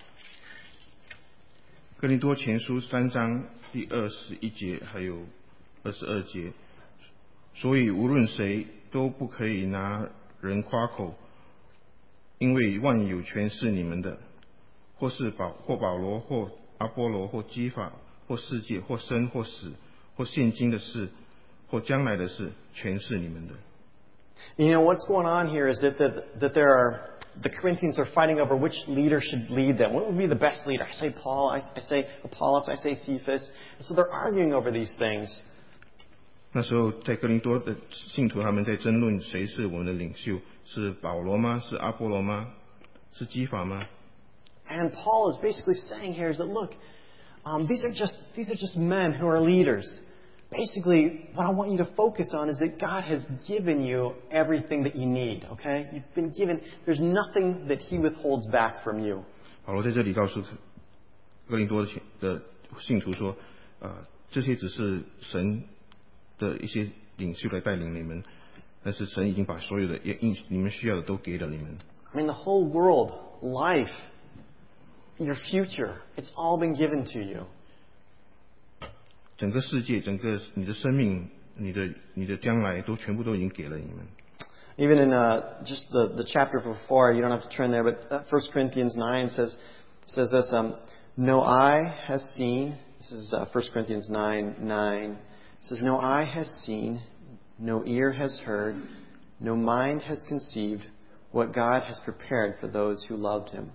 哥林多前书3章第21节还有22节，所以无论谁都不可以拿人夸口，因为万有全是你们的，或保罗，或阿波罗，或基法，或世界，或生或死，或现今的事，或将来的事，全是你们的。 You know, what's going on here is that the Corinthians are fighting over which leader should lead them. What would be the best leader? I say Paul, I say Apollos, I say Cephas. And so they're arguing over these things. 那时候在哥林多的信徒他们在争论谁是我们的领袖，是保罗吗？是阿波罗吗？是基法吗？ And Paul is basically saying here is that, look, these are just men who are leaders. Basically, what I want you to focus on is that God has given you everything that you need, okay? You've been given, there's nothing that He withholds back from you. 保罗在这里告诉哥林多的信徒说，这些只是神的一些领袖来带领你们，但是神已经把所有的你们需要的都给了你们。 I mean, the whole world, life, your future, it's all been given to you. 整个世界，整个你的生命，你的将来，都全部都已经给了你们。 Even in just the chapter before, you don't have to turn there, but 1 Corinthians 9 says this, no eye has seen, this is 1 Corinthians 9:9, it says, no eye has seen, no ear has heard, no mind has conceived what God has prepared for those who love Him.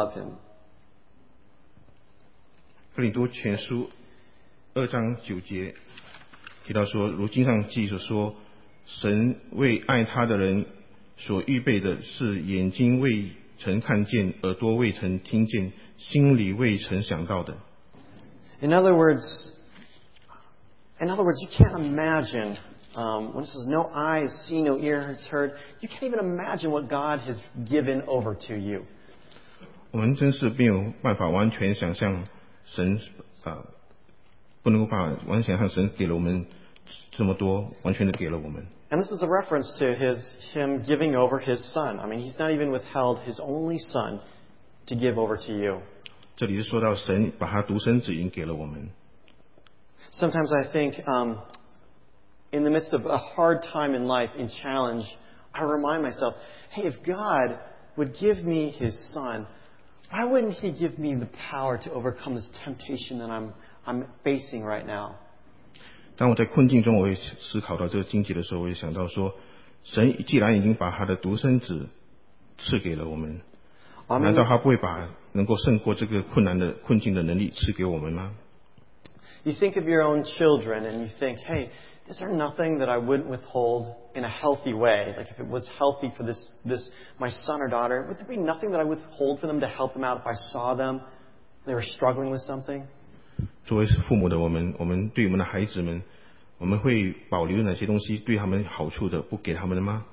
哥林多前书2章9节提到说，如经上记着说，神为爱他的人所预备的是眼睛未曾看见，耳朵未曾听见，心里未曾想到的。 In other words, you can't imagine, when it says no eye has seen, no ear has heard, you can't even imagine what God has given over to you. 我们真是没有办法完全想象神不能够把完全像神给了我们这么多，完全的给了我们。 And this is a reference to him giving over his son. I mean, he's not even withheld his only son to give over to you. 这里是说到神把他独生子已经给了我们。 Sometimes I think, in the midst of a hard time in life, in challenge, I remind myself, hey, if God would give me his son, why wouldn't he give me the power to overcome this temptation that I'm facing right now? 当我在困境中，我会思考到这个经节的时候，我会想到说，神既然已经把他的独生子赐给了我们，难道他不会把能够胜过这个困境的能力赐给我们吗？ You think of your own children and you think, hey, is there nothing that I wouldn't withhold in a healthy way? Like if it was healthy for this my son or daughter, would there be nothing that I would withhold for them to help them out if I saw them they were struggling with something? 作为父母的我们对我们的孩子们，我们会保留哪些东西对他们好处的，不给他们的吗？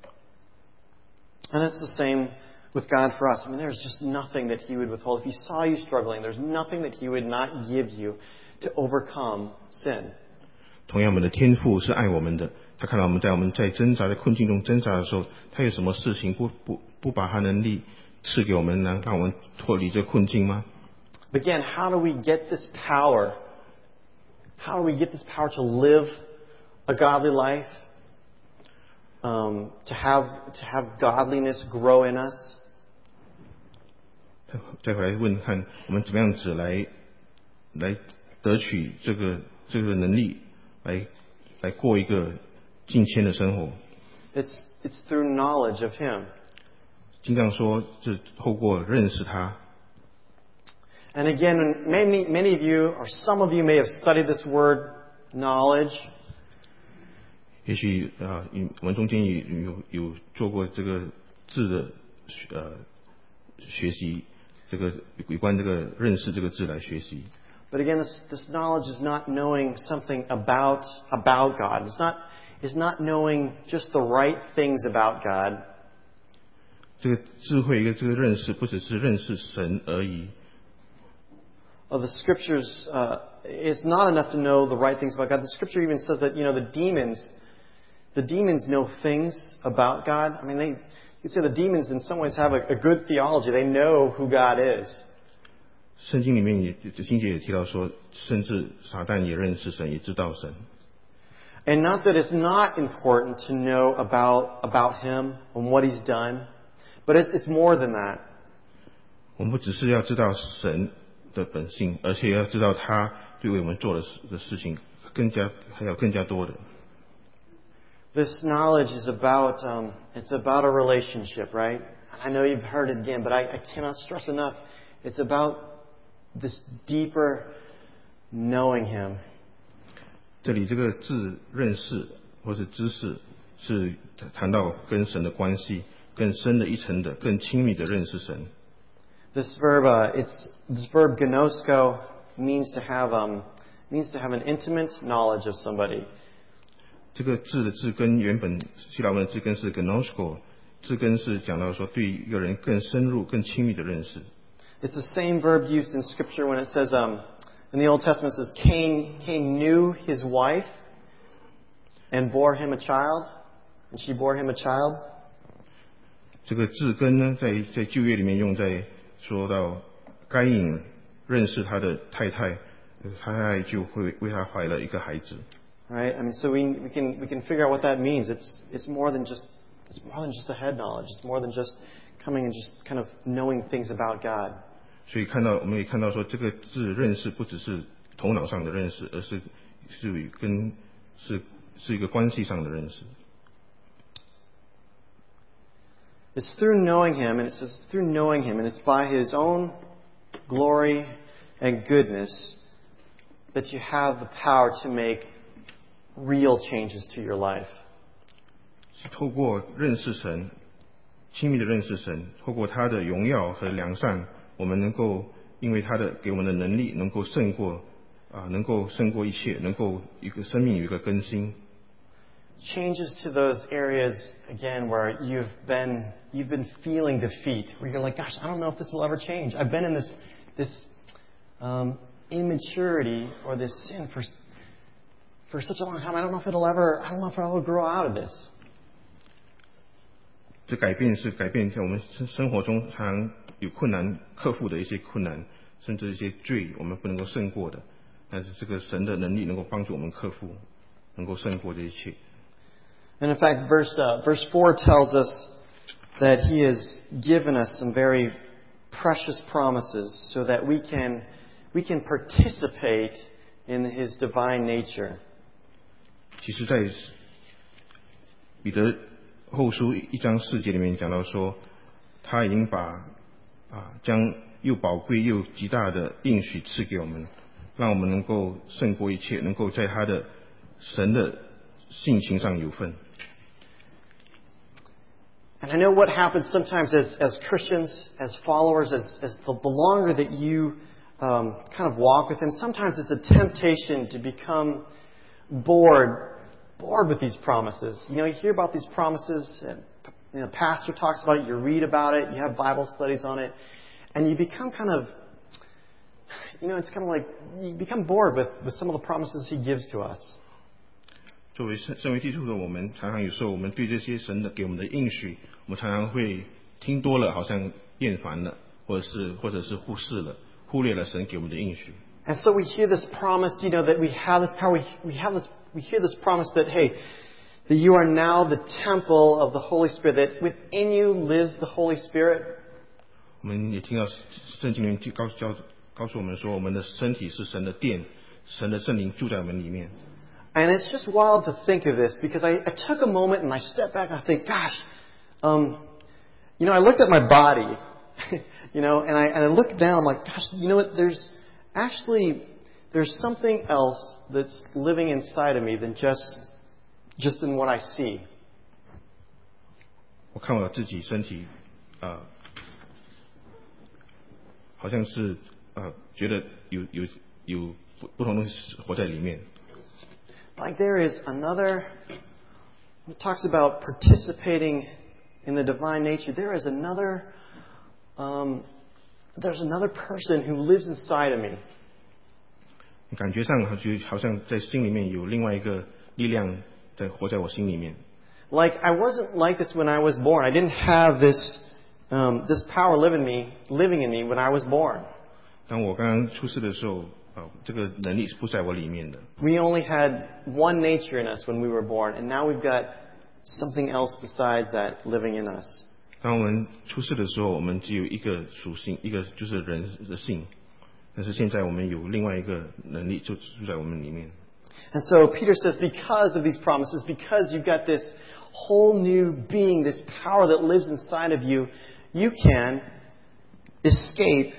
And it's the same with God for us. I mean, there's just nothing that he would withhold. If he saw you struggling, there's nothing that he would not give you to overcome sin. 同样，我们的天父是爱我们的，他看到我们在挣扎在困境中挣扎的时候，他有什么事情不把他能力赐给我们呢？让我们脱离这困境吗？ Again, how do we get this power? How do we get this power to live a godly life? To have godliness grow in us? 再回来问看，我们怎么样子来得取这个能力，来过一个敬虔的生活。 It's through knowledge of Him. 经常说，是透过认识他。 And again, many of you, or some of you, may have studied this word knowledge. 也许我们中间有做过这个字的学习，这个有关这个认识这个字来学习。 But again, this knowledge is not knowing something about God. It's not knowing just the right things about God. 这个智慧，这个认识，不只是认识神而已。 The scriptures, it's not enough to know the right things about God. The scripture even says that, the demons know things about God. I mean, you could say the demons in some ways have a good theology. They know who God is. 圣经里面经节也提到说，甚至撒旦也认识神，也知道神。 And not that it's not important to know about Him and what He's done, but it's more than that. 我们不只是要知道神的本性，而且要知道他对为我们做的事情，还有更加多的。 This knowledge is about it's about a relationship, right? I know you've heard it again, but I cannot stress enough. It's about this deeper knowing Him. 这里这个字认识或是知识，是谈到跟神的关系更深的一层的、更亲密的认识神。 This verb gnosko means to have an intimate knowledge of somebody. 这个字的字根原本希腊文的字根是 gnosko， 字根是讲到说对一个人更深入、更亲密的认识。 It's the same verb used in Scripture when it says, in the Old Testament, it says Cain knew his wife and bore him a child, and she bore him a child. 这个字根呢，在旧约里面用在说到该隐认识他的太太，太太就会为他怀了一个孩子。 Right? I mean, so we can figure out what that means. It's more than just a head knowledge. It's more than just coming and just kind of knowing things about God. 所以我们也看到说，这个字认识不只是头脑上的认识，而是一个关系上的认识。 It's through knowing Him, and it says through knowing Him, and it's by His own glory and goodness that you have the power to make real changes to your life. 是透过认识神，亲密的认识神，透过他的荣耀和良善，我们能够因为他的给我们的能力，能够胜过一切，能够一个生命有一个更新。 Changes to those areas again where you've been feeling defeat, where you're like, gosh, I don't know if this will ever change. I've been in this immaturity or this sin for such a long time. I don't know if I'll ever grow out of this. 这改变是改变在我们生活中常常有困难克服的一些困难，甚至一些罪我们不能够胜过的。但是这个神的能力能够帮助我们克服，能够胜过这一切。 And in fact, verse 4 tells us that He has given us some very precious promises so that we can participate in His divine nature. 其实在彼得后书1章4节里面讲到说，他已经把将又宝贵又极大的应许赐给我们，让我们能够胜过一切，能够在他的神的性情上有份。 And I know what happens sometimes as Christians, as followers, as the longer that you kind of walk with Him, sometimes it's a temptation to become bored with these promises. You hear about these promises, and pastor talks about it, you read about it, you have Bible studies on it, and you become kind of, it's kind of like you become bored with some of the promises He gives to us. 作为身为基督徒的我们，常常有时候我们对这些神的给我们的应许，我们常常会听多了，好像厌烦了，或者是忽略了神给我们的应许。 And so we hear this promise, that we have this power. We hear this promise that, hey, that you are now the temple of the Holy Spirit, that within you lives the Holy Spirit. 我们也听到圣经里面告诉我们说，我们的身体是神的殿，神的圣灵住在我们里面。 And it's just wild to think of this because I took a moment and I stepped back and I think, gosh, I looked at my body, and I looked down. I'm like, gosh, you know what? There's something else that's living inside of me than just in what I see. 我看我自己身体，好像是觉得有不同的东西活在里面。 Like there is another, it talks about participating in the divine nature. There is there's another person who lives inside of me. 感觉上好像在心里面有另外一个力量在活在我心里面。 Like I wasn't like this when I was born. I didn't have this power living in me when I was born. 当我刚刚出世的时候，这个能力是不在我里面的。 We only had one nature in us when we were born, and now we've got something else besides that living in us. 当我们出世的时候，我们只有一个属性，一个就是人的性。但是现在我们有另外一个能力，就住在我们里面。 And so Peter says, because of these promises, because you've got this whole new being, this power that lives inside of you, you can escape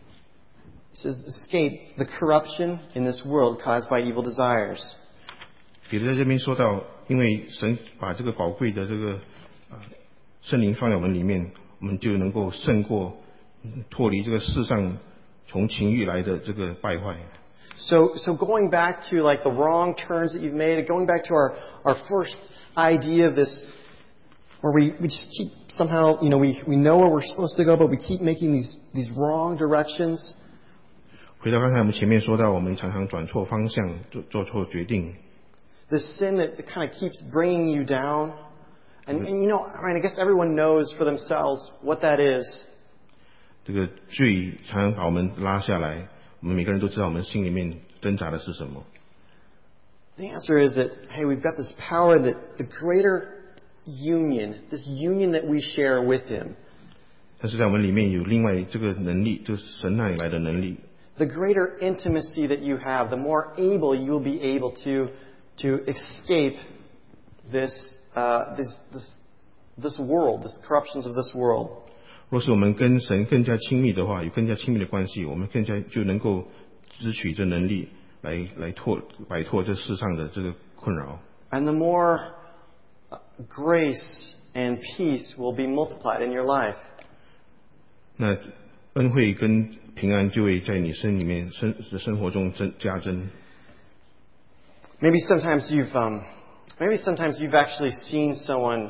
the corruption in this world caused by evil desires. 彼得在这边说到，因为神把这个宝贵的这个圣灵放在我们里面，我们就能够胜过脱离这个世上从情欲来的这个败坏。 So going back to like the wrong turns that you've made, going back to our first idea of this, where we just keep somehow, we know where we're supposed to go, but we keep making these wrong directions. 回到刚才我们前面说到，我们常常转错方向，做错决定。 The sin that kind of keeps bringing you down, and I guess everyone knows for themselves what that is. 这个罪常常把我们拉下来，我们每个人都知道我们心里面挣扎的是什么。 The answer is that, hey, we've got this power, that the greater union, this union that we share with Him. 但是在我们里面有另外这个能力，就是神那里来的能力。 The greater intimacy that you have, the more able you will be able to escape this world, these corruptions of this world. 若是我们跟神更加亲密的话，有更加亲密的关系，我们更加就能够支取这能力来摆脱这世上的这个困扰。 And the more grace and peace will be multiplied in your life. 那恩惠跟平安就会在你生里面生活中加增。 Maybe sometimes you've actually seen someone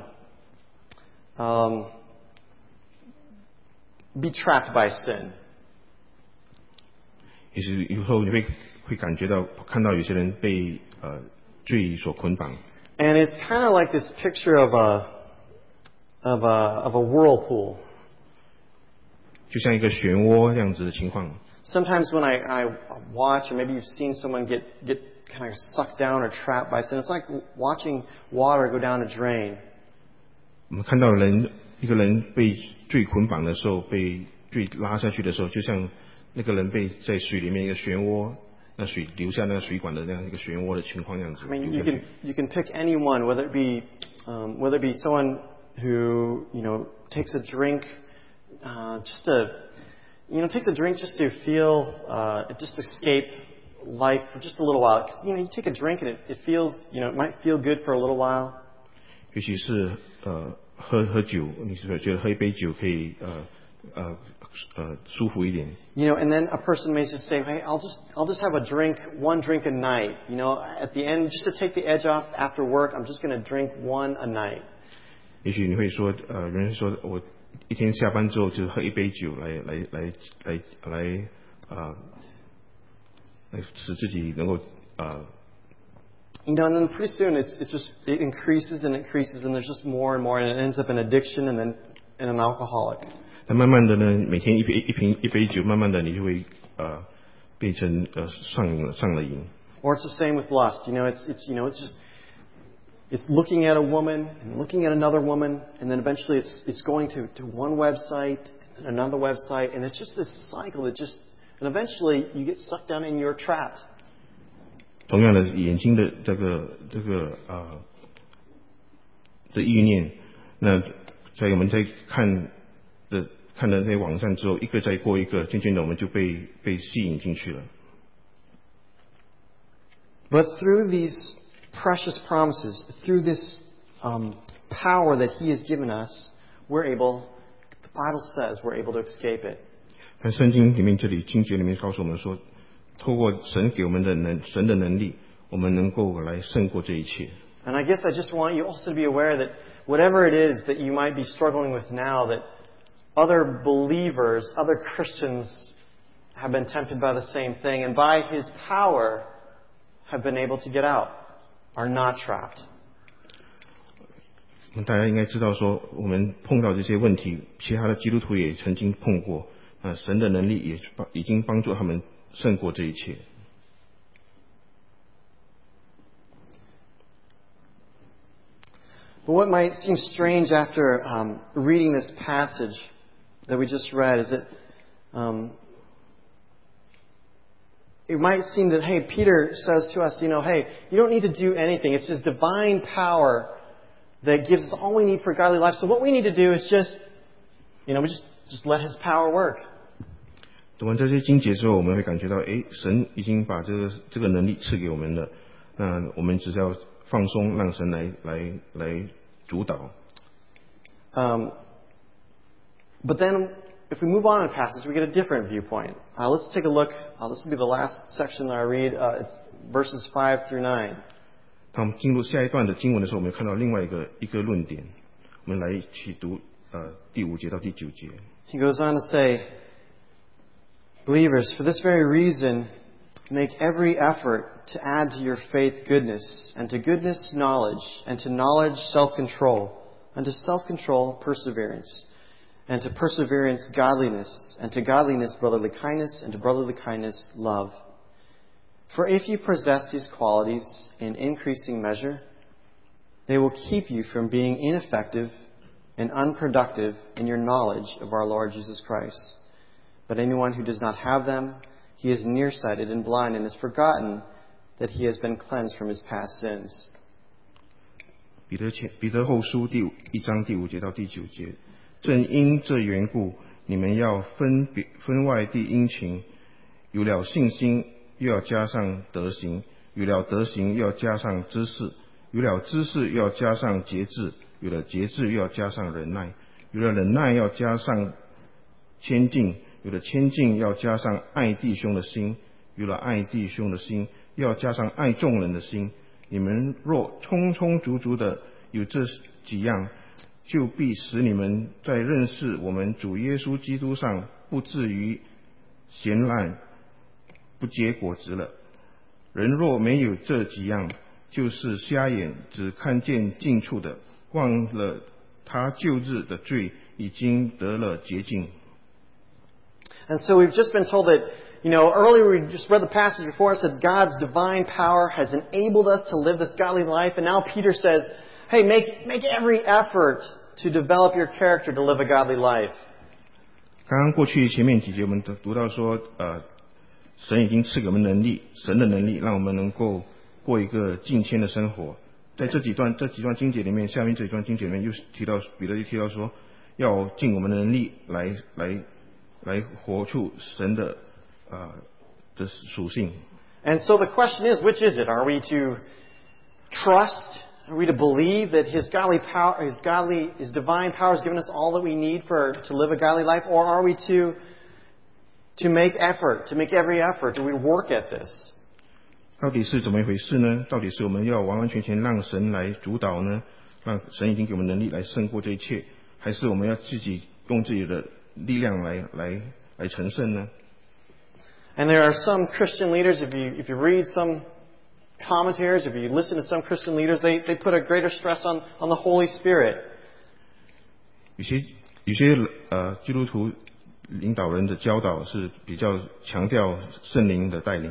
be trapped by sin. 也是以后你会感觉到看到有些人被罪所捆绑。 And it's kind of like this picture of a whirlpool. 就像一个漩涡这样子的情况。 Sometimes when I watch, or maybe you've seen someone get kind of sucked down or trapped by sin, it's like watching water go down a drain. 我们看到一个人被罪捆绑的时候，被罪拉下去的时候，就像那个人被在水里面一个漩涡，那水流下那个水管的那样一个漩涡的情况这样子。 I mean, you can pick anyone, whether it be someone who takes a drink, takes a drink just to feel, just escape life for just a little while. You take a drink and it feels, it might feel good for a little while. 尤其是喝酒，你是不是觉得喝一杯酒可以舒服一点？ And then a person may just say, "Hey, I'll just have a drink, one drink a night. At the end, just to take the edge off after work, I'm just going to drink one a night." 也许你会说，有人说我一天下班之后就喝一杯酒来使自己能够 and then pretty soon it increases and increases, and there's just more and more, and it ends up an addiction and then an alcoholic. 那慢慢的呢，每天一杯酒，慢慢的你就会变成上了瘾。 Or it's the same with lust. It's looking at a woman and looking at another woman, and then eventually it's going to one website and another website, and it's just this cycle and eventually you get sucked down and you're trapped. 同样的，眼睛的这个的意念，那在我们在看的那些网站之后，一个再过一个，渐渐的我们就被吸引进去了。 But through these precious promises, through this power that He has given us, the Bible says we're able to escape it. 在圣经里面，经节里面告诉我们说，透过神给我们的神的能力，我们能够来胜过这一切。 And I guess I just want you also to be aware that whatever it is that you might be struggling with now, that other believers, other Christians have been tempted by the same thing, and by His power have been able to get out, are not trapped. 我们大家应该知道说，我们碰到这些问题，其他的基督徒也曾经碰过，神的能力也已经帮助他们胜过这一切。 But what might seem strange after reading this passage that we just read is that it might seem that, hey, Peter says to us, hey, you don't need to do anything. It's His divine power that gives us all we need for a godly life. So what we need to do is just let His power work. 读完这些经节之后，我们会感觉到，神已经把这个能力赐给我们了。那我们只要放松，让神来主导。 But then, if we move on in the passage, we get a different viewpoint. Let's take a look. This will be the last section that I read. It's verses 5 through 9. 当我们进入下一段的经文的时候，我们看到另外一个论点。我们来一起读第5节到第9节。 He goes on to say, "Believers, for this very reason, make every effort to add to your faith goodness, and to goodness knowledge, and to knowledge self-control, and to self-control perseverance, and to perseverance godliness, and to godliness brotherly kindness, and to brotherly kindness love. For if you possess these qualities in increasing measure, they will keep you from being ineffective and unproductive in your knowledge of our Lord Jesus Christ. But anyone who does not have them, he is nearsighted and blind and has forgotten that he has been cleansed from his past sins." 彼得后书1章第5节到第9节，正因这缘故，你们要分外地殷勤，有了信心，又要加上德行，有了德行，又要加上知识，有了知识，又要加上节制，有了节制，又要加上忍耐，有了忍耐，要加上谦敬，有了谦敬，要加上爱弟兄的心，有了爱弟兄的心，要加上爱众人的心。你们若充充足足的有这几样，就必使你们在认识我们主耶稣基督上不至于闲懒， 不结果子了。人若没有这几样，就是瞎眼，只看见近处的，忘了他旧日的罪已经得了洁净。 And so we've just been told that, earlier we just read the passage before and said God's divine power has enabled us to live this godly life. And now Peter says, hey, make every effort to develop your character to live a godly life. 刚刚过去前面几节我们读到说，神已经赐给我们能力，神的能力让我们能够过一个敬虔的生活。在这几段经节里面，下面这几段经节里面又提到，彼得就提到说，要尽我们的能力来活出神的属性。 And so the question is, which is it? Are we to trust? Are we to believe that His godly power, His divine power has given us all that we need to live a godly life? Or are we to make effort, to make every effort? Do we work at this? 到底是怎么一回事呢？到底是我们要完完全全让神来主导呢？让神已经给我们能力来胜过这一切，还是我们要自己用自己的力量来成圣呢？ And there are some Christian leaders, if you read some commentaries, if you listen to some Christian leaders, they put a greater stress on the Holy Spirit. 有些基督徒领导人的教导是比较强调圣灵的带领。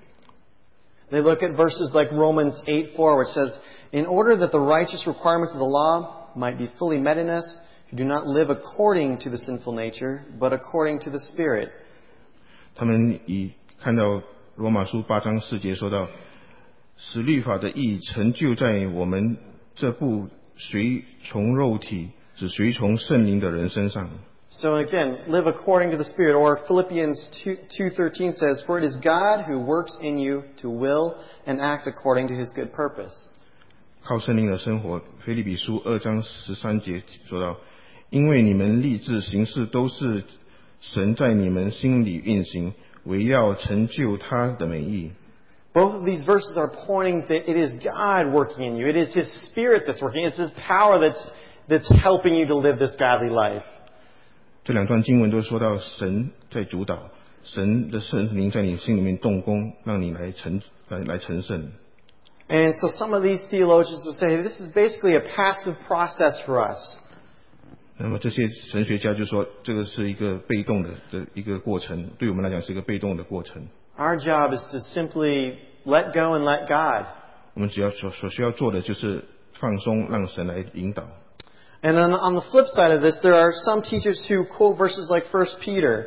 They look at verses like Romans 8:4, which says, "In order that the righteous requirements of the law might be fully met in us, who do not live according to the sinful nature, but according to the Spirit." 他们看到罗马书8章4节说到，使律法的义成就在我们这不随从肉体，只随从圣灵的人身上。 So again, live according to the Spirit. Or Philippians 2:13 says, "For it is God who works in you to will and act according to His good purpose." 靠圣灵的生活，腓立比书2章13节说到，因为你们立志行事都是神在你们心里运行，为要成就他的美意。 Both of these verses are pointing that it is God working in you. It is His Spirit that's working. It's His power that's helping you to live this godly life. 这两段经文都说到神在主导，神的圣灵在你心里面动工，让你来成圣。 And so some of these theologians would say this is basically a passive process for us. 那么这些神学家就说，这个是一个被动的一个过程，对我们来讲是一个被动的过程。 Our job is to simply let go and let God. 我们只要所需要做的就是放松，让神来引导。 And then on the flip side of this, there are some teachers who quote verses like 1 Peter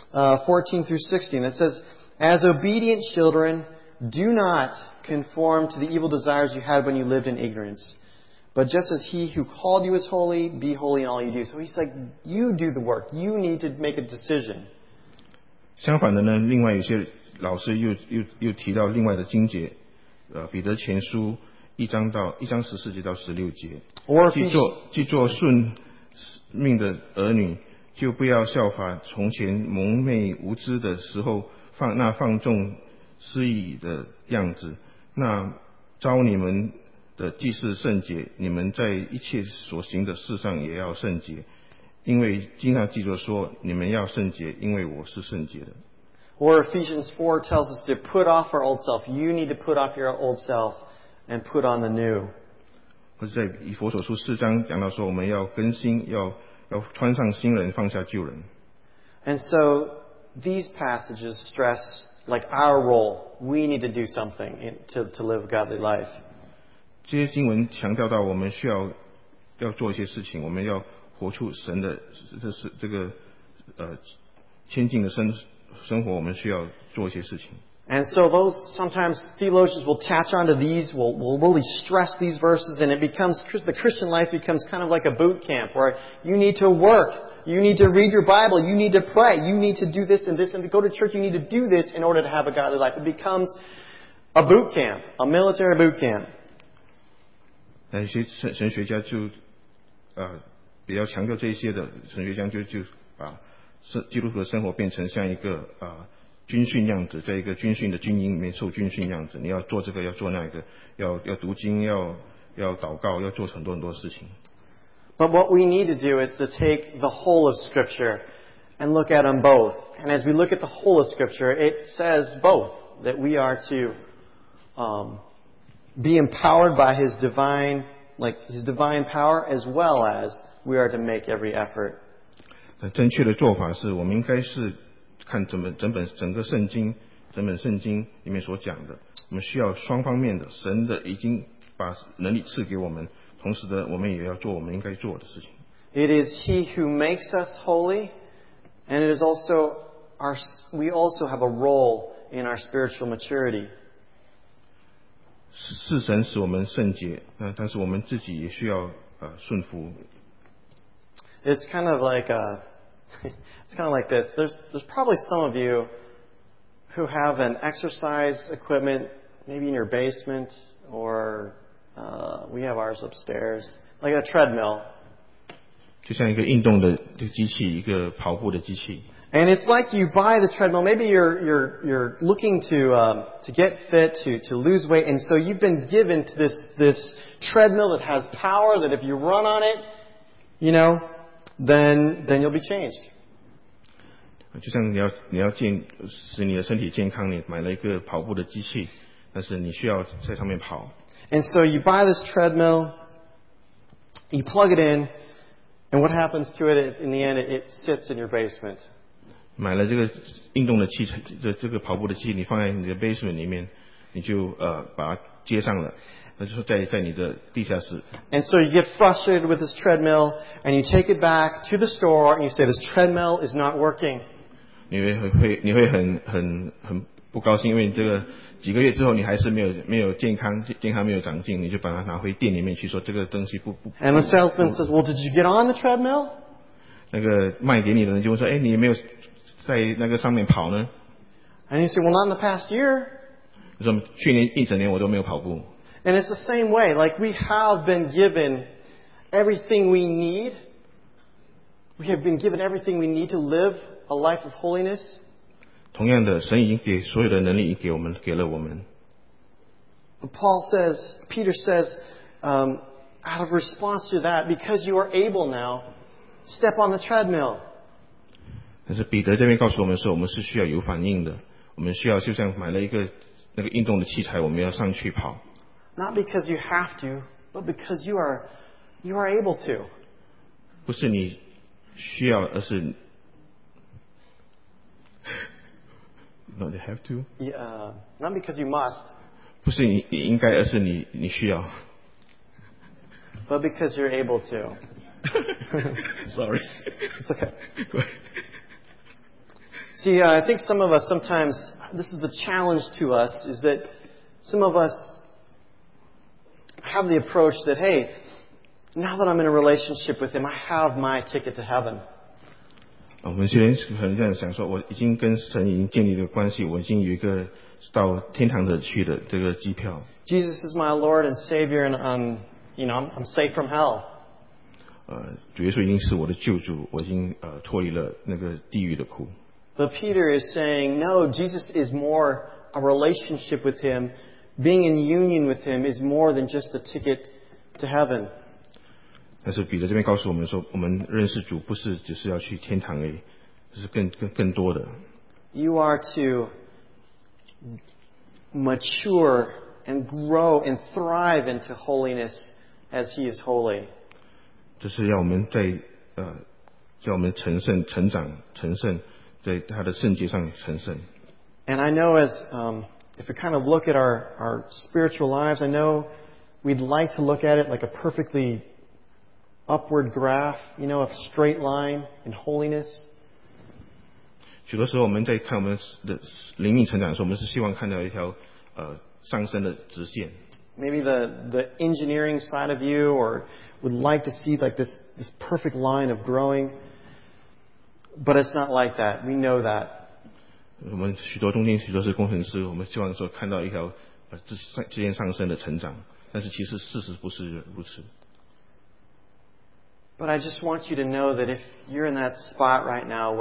14 through 16. It says, "As obedient children, do not conform to the evil desires you had when you lived in ignorance. But just as He who called you is holy, be holy in all you do." So He's like, you do the work. You need to make a decision. 相反的呢，另外有些老师又提到另外的经节，彼得前书1章14节到16节，既做顺命的儿女，就不要效法从前蒙昧无知的时候放纵私意的样子。那召你们的既是圣洁，你们在一切所行的事上也要圣洁，因为经上记着说，你们要圣洁，因为我是圣洁的。 Or Ephesians 4 tells us to put off our old self. You need to put off your old self and put on the new. 或者在以弗所书4章讲到说，我们要更新，要穿上新人，放下旧人。 And so these passages stress like our role. We need to do something to live a godly life. 这些经文强调到我们需要做一些事情，我们要活出神的这个谦敬的生活，我们需要做一些事情。 And so those sometimes theologians will attach onto these, will really stress these verses, and the Christian life becomes kind of like a boot camp where you need to work, you need to read your Bible, you need to pray, you need to do this and this, and to go to church you need to do this in order to have a godly life. It becomes a boot camp, a military boot camp. 那一些神学家就比较强调这些的神学家就把基督徒的生活变成像一个军训样子，在一个军训的军营里面受军训样子，你要做这个，要做那个，要读经，要祷告，要做很多事情。 But what we need to do is to take the whole of Scripture and look at them both. And as we look at the whole of Scripture, it says both, that we are to be empowered by His divine power, as well as we are to make every effort. 正确的做法是我们应该是看整个圣经里面所讲的，我们需要双方面的，神的已经把能力赐给我们，同时的我们也要做我们应该做的事情。 It is He who makes us holy, and it is also we also have a role in our spiritual maturity. 是神使我们圣洁，但是我们自己也需要顺服。 It's kind of like this. There's probably some of you who have an exercise equipment, maybe in your basement, or we have ours upstairs, like a treadmill. 就像一个运动的机器，一个跑步的机器。 And it's like you buy the treadmill. Maybe you're looking to get fit, to lose weight, and so you've been given to this treadmill that has power. That if you run on it, then you'll be changed. 就像你要使你的身体健康，你买了一个跑步的机器，但是你需要在上面跑。 And so you buy this treadmill, you plug it in, and what happens to it in the end? It sits in your basement. 买了这个运动的器材，这个跑步的器，你放在你的 basement 里面，你就把它接上了，那就是在你的地下室。 And so you get frustrated with this treadmill, and you take it back to the store, and you say, "This treadmill is not working." 你会很不高兴，因为这个几个月之后你还是没有健康没有长进，你就把它拿回店里面去说这个东西不。 And the salesman says, "Well, did you get on the treadmill?" 那个卖给你的人就会说，哎，你有没有在那个上面跑呢？ And you say, "Well, not in the past year." 你说去年一整年我都没有跑步。 And it's the same way. Like we have been given everything we need. We have been given everything we need to live a life of holiness. 同样的，神已经给所有的能力给了我们。 But Peter says, out of response to that, because you are able now, step on the treadmill. 但是彼得这边告诉我们说，我们是需要有反应的，我们需要就像买了一个那个运动的器材，我们要上去跑。 Not because you have to, but because you are able to. 不是你需要，而是 not you have to. Yeah, not because you must. 不是你应该，而是你需要。 But because you're able to. Sorry. It's okay. See, I think some of us sometimes, this is the challenge to us, is that some of us have the approach that, hey, now that I'm in a relationship with Him, I have my ticket to heaven. 我们现在可能这样想说，我已经跟神已经建立了关系，我已经有一个到天堂的去的这个机票。 Jesus is my Lord and Savior, and I'm safe from hell. 主耶稣已经是我的救主，我已经脱离了那个地狱的苦。 But Peter is saying, no, Jesus is more a relationship with Him. Being in union with Him is more than just a ticket to heaven. 但是彼得这边告诉我们说，我们认识主不是只是要去天堂而已，这是更多的。 You are to mature and grow and thrive into holiness as He is holy. 这是要我们叫我们成圣、成长、成圣，在他的圣洁上成圣。 And I know if we kind of look at our spiritual lives, I know we'd like to look at it like a perfectly upward graph, a straight line in holiness. 许多时候我们在看我们的灵命成长的时候，我们是希望看到一条上升的直线。 Maybe the engineering side of you, or would like to see like this perfect line of growing. But it's not like that. We know that. 我们许多是工程师，我们希望说看到一条直线上升的成长，但是其实事实不是如此。 But I just want you to know that if you're in that spot right now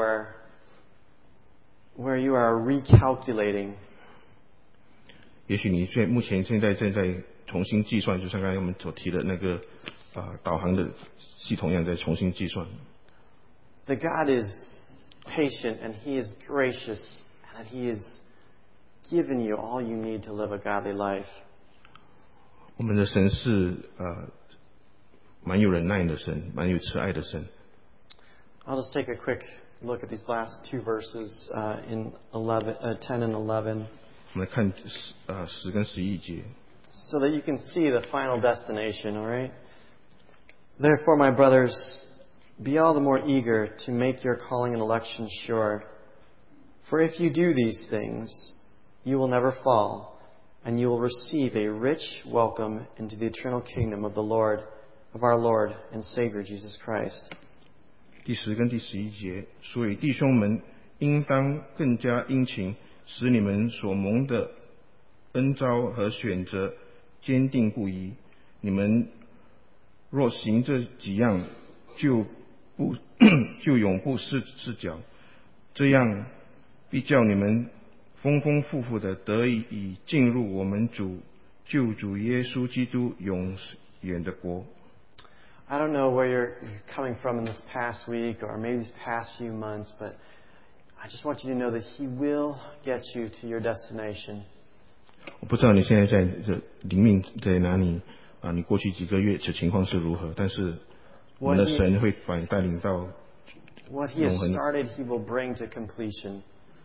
where you are recalculating, 也许你目前正在重新计算，就像刚才我们所提的那个导航的系统一样，在重新计算。 that God is patient and He is gracious and that He has given you all you need to live a godly life. 我们的神是蛮有忍耐的神，蛮有慈爱的神。 I'll just take a quick look at these last two verses in 10 and 11. 我们来看10跟11节。 So that you can see the final destination, all right? Therefore, my brothers, be all the more eager to make your calling and election sure. For if you do these things, you will never fall, and you will receive a rich welcome into the eternal kingdom of our Lord and Savior Jesus Christ. 第10跟第11节，所以弟兄们应当更加殷勤，使你们所蒙的恩召和选择坚定不移。你们若行这几样，就永不失脚。这样必叫你们丰丰富富的得以进入我们救主耶稣基督永远的国。 I don't know where you're coming from in this past week or maybe these past few months, but I just want you to know that He will get you to your destination. 我不知道你现在在这灵命在哪里你过去几个月的情况是如何，但是我们的神会把你带领到 What He has started, He will bring to completion.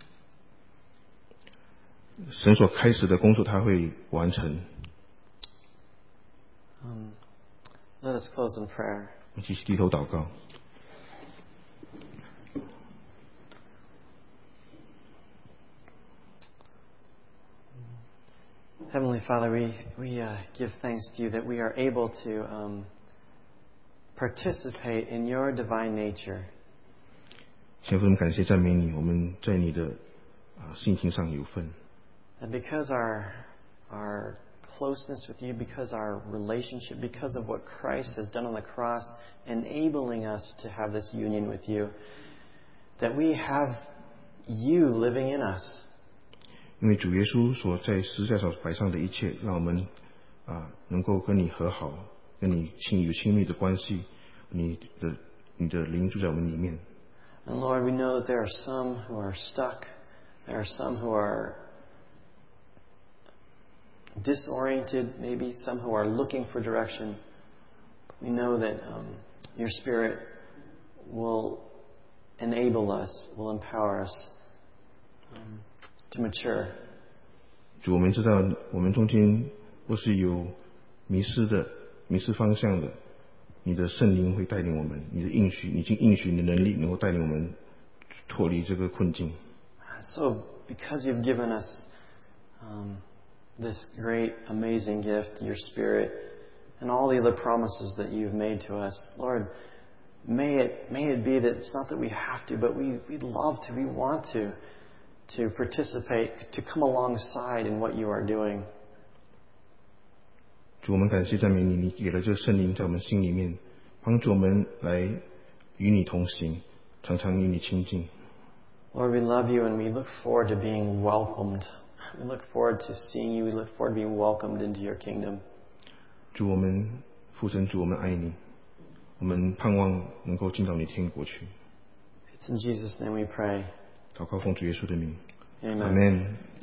神所开始的工作他会完成。 Let us close in prayer. 我们继续低头祷告。 Heavenly Father, we give thanks to You that we are able to participate in Your divine nature. 天父，我们感谢赞美你，我们在你的性情上有份。 And because our closeness with You, because our relationship, because of what Christ has done on the cross, enabling us to have this union with You, that we have You living in us. 因为主耶稣所在十字架上摆上的一切，让我们能够跟你和好，跟你有亲密的关系，你的灵住在我们里面。 And Lord, we know that there are some who are stuck. There are some who are disoriented, maybe some who are looking for direction. We know that Your Spirit will enable us, will empower us to mature. 主，我们知道我们中间或是有迷失方向的，你的圣灵会带领我们，你的应许，你已经应许你的能力能够带领我们脱离这个困境。 So, because You've given us this great, amazing gift, Your Spirit, and all the other promises that You've made to us, Lord, may it be that it's not that we have to, but we'd love to, we want to participate, to come alongside in what You are doing. 主，我们感谢赞美你，你给了这个圣灵在我们心里面，帮助我们来与你同行，常常与你亲近。 Lord, we love You and we look forward to being welcomed. We look forward to seeing You. We look forward to being welcomed into Your kingdom. 主，我们父神，主，我们爱你，我们盼望能够进到你天国去。 It's in Jesus' name we pray. 祷告奉主耶稣的名， Amen. Amen。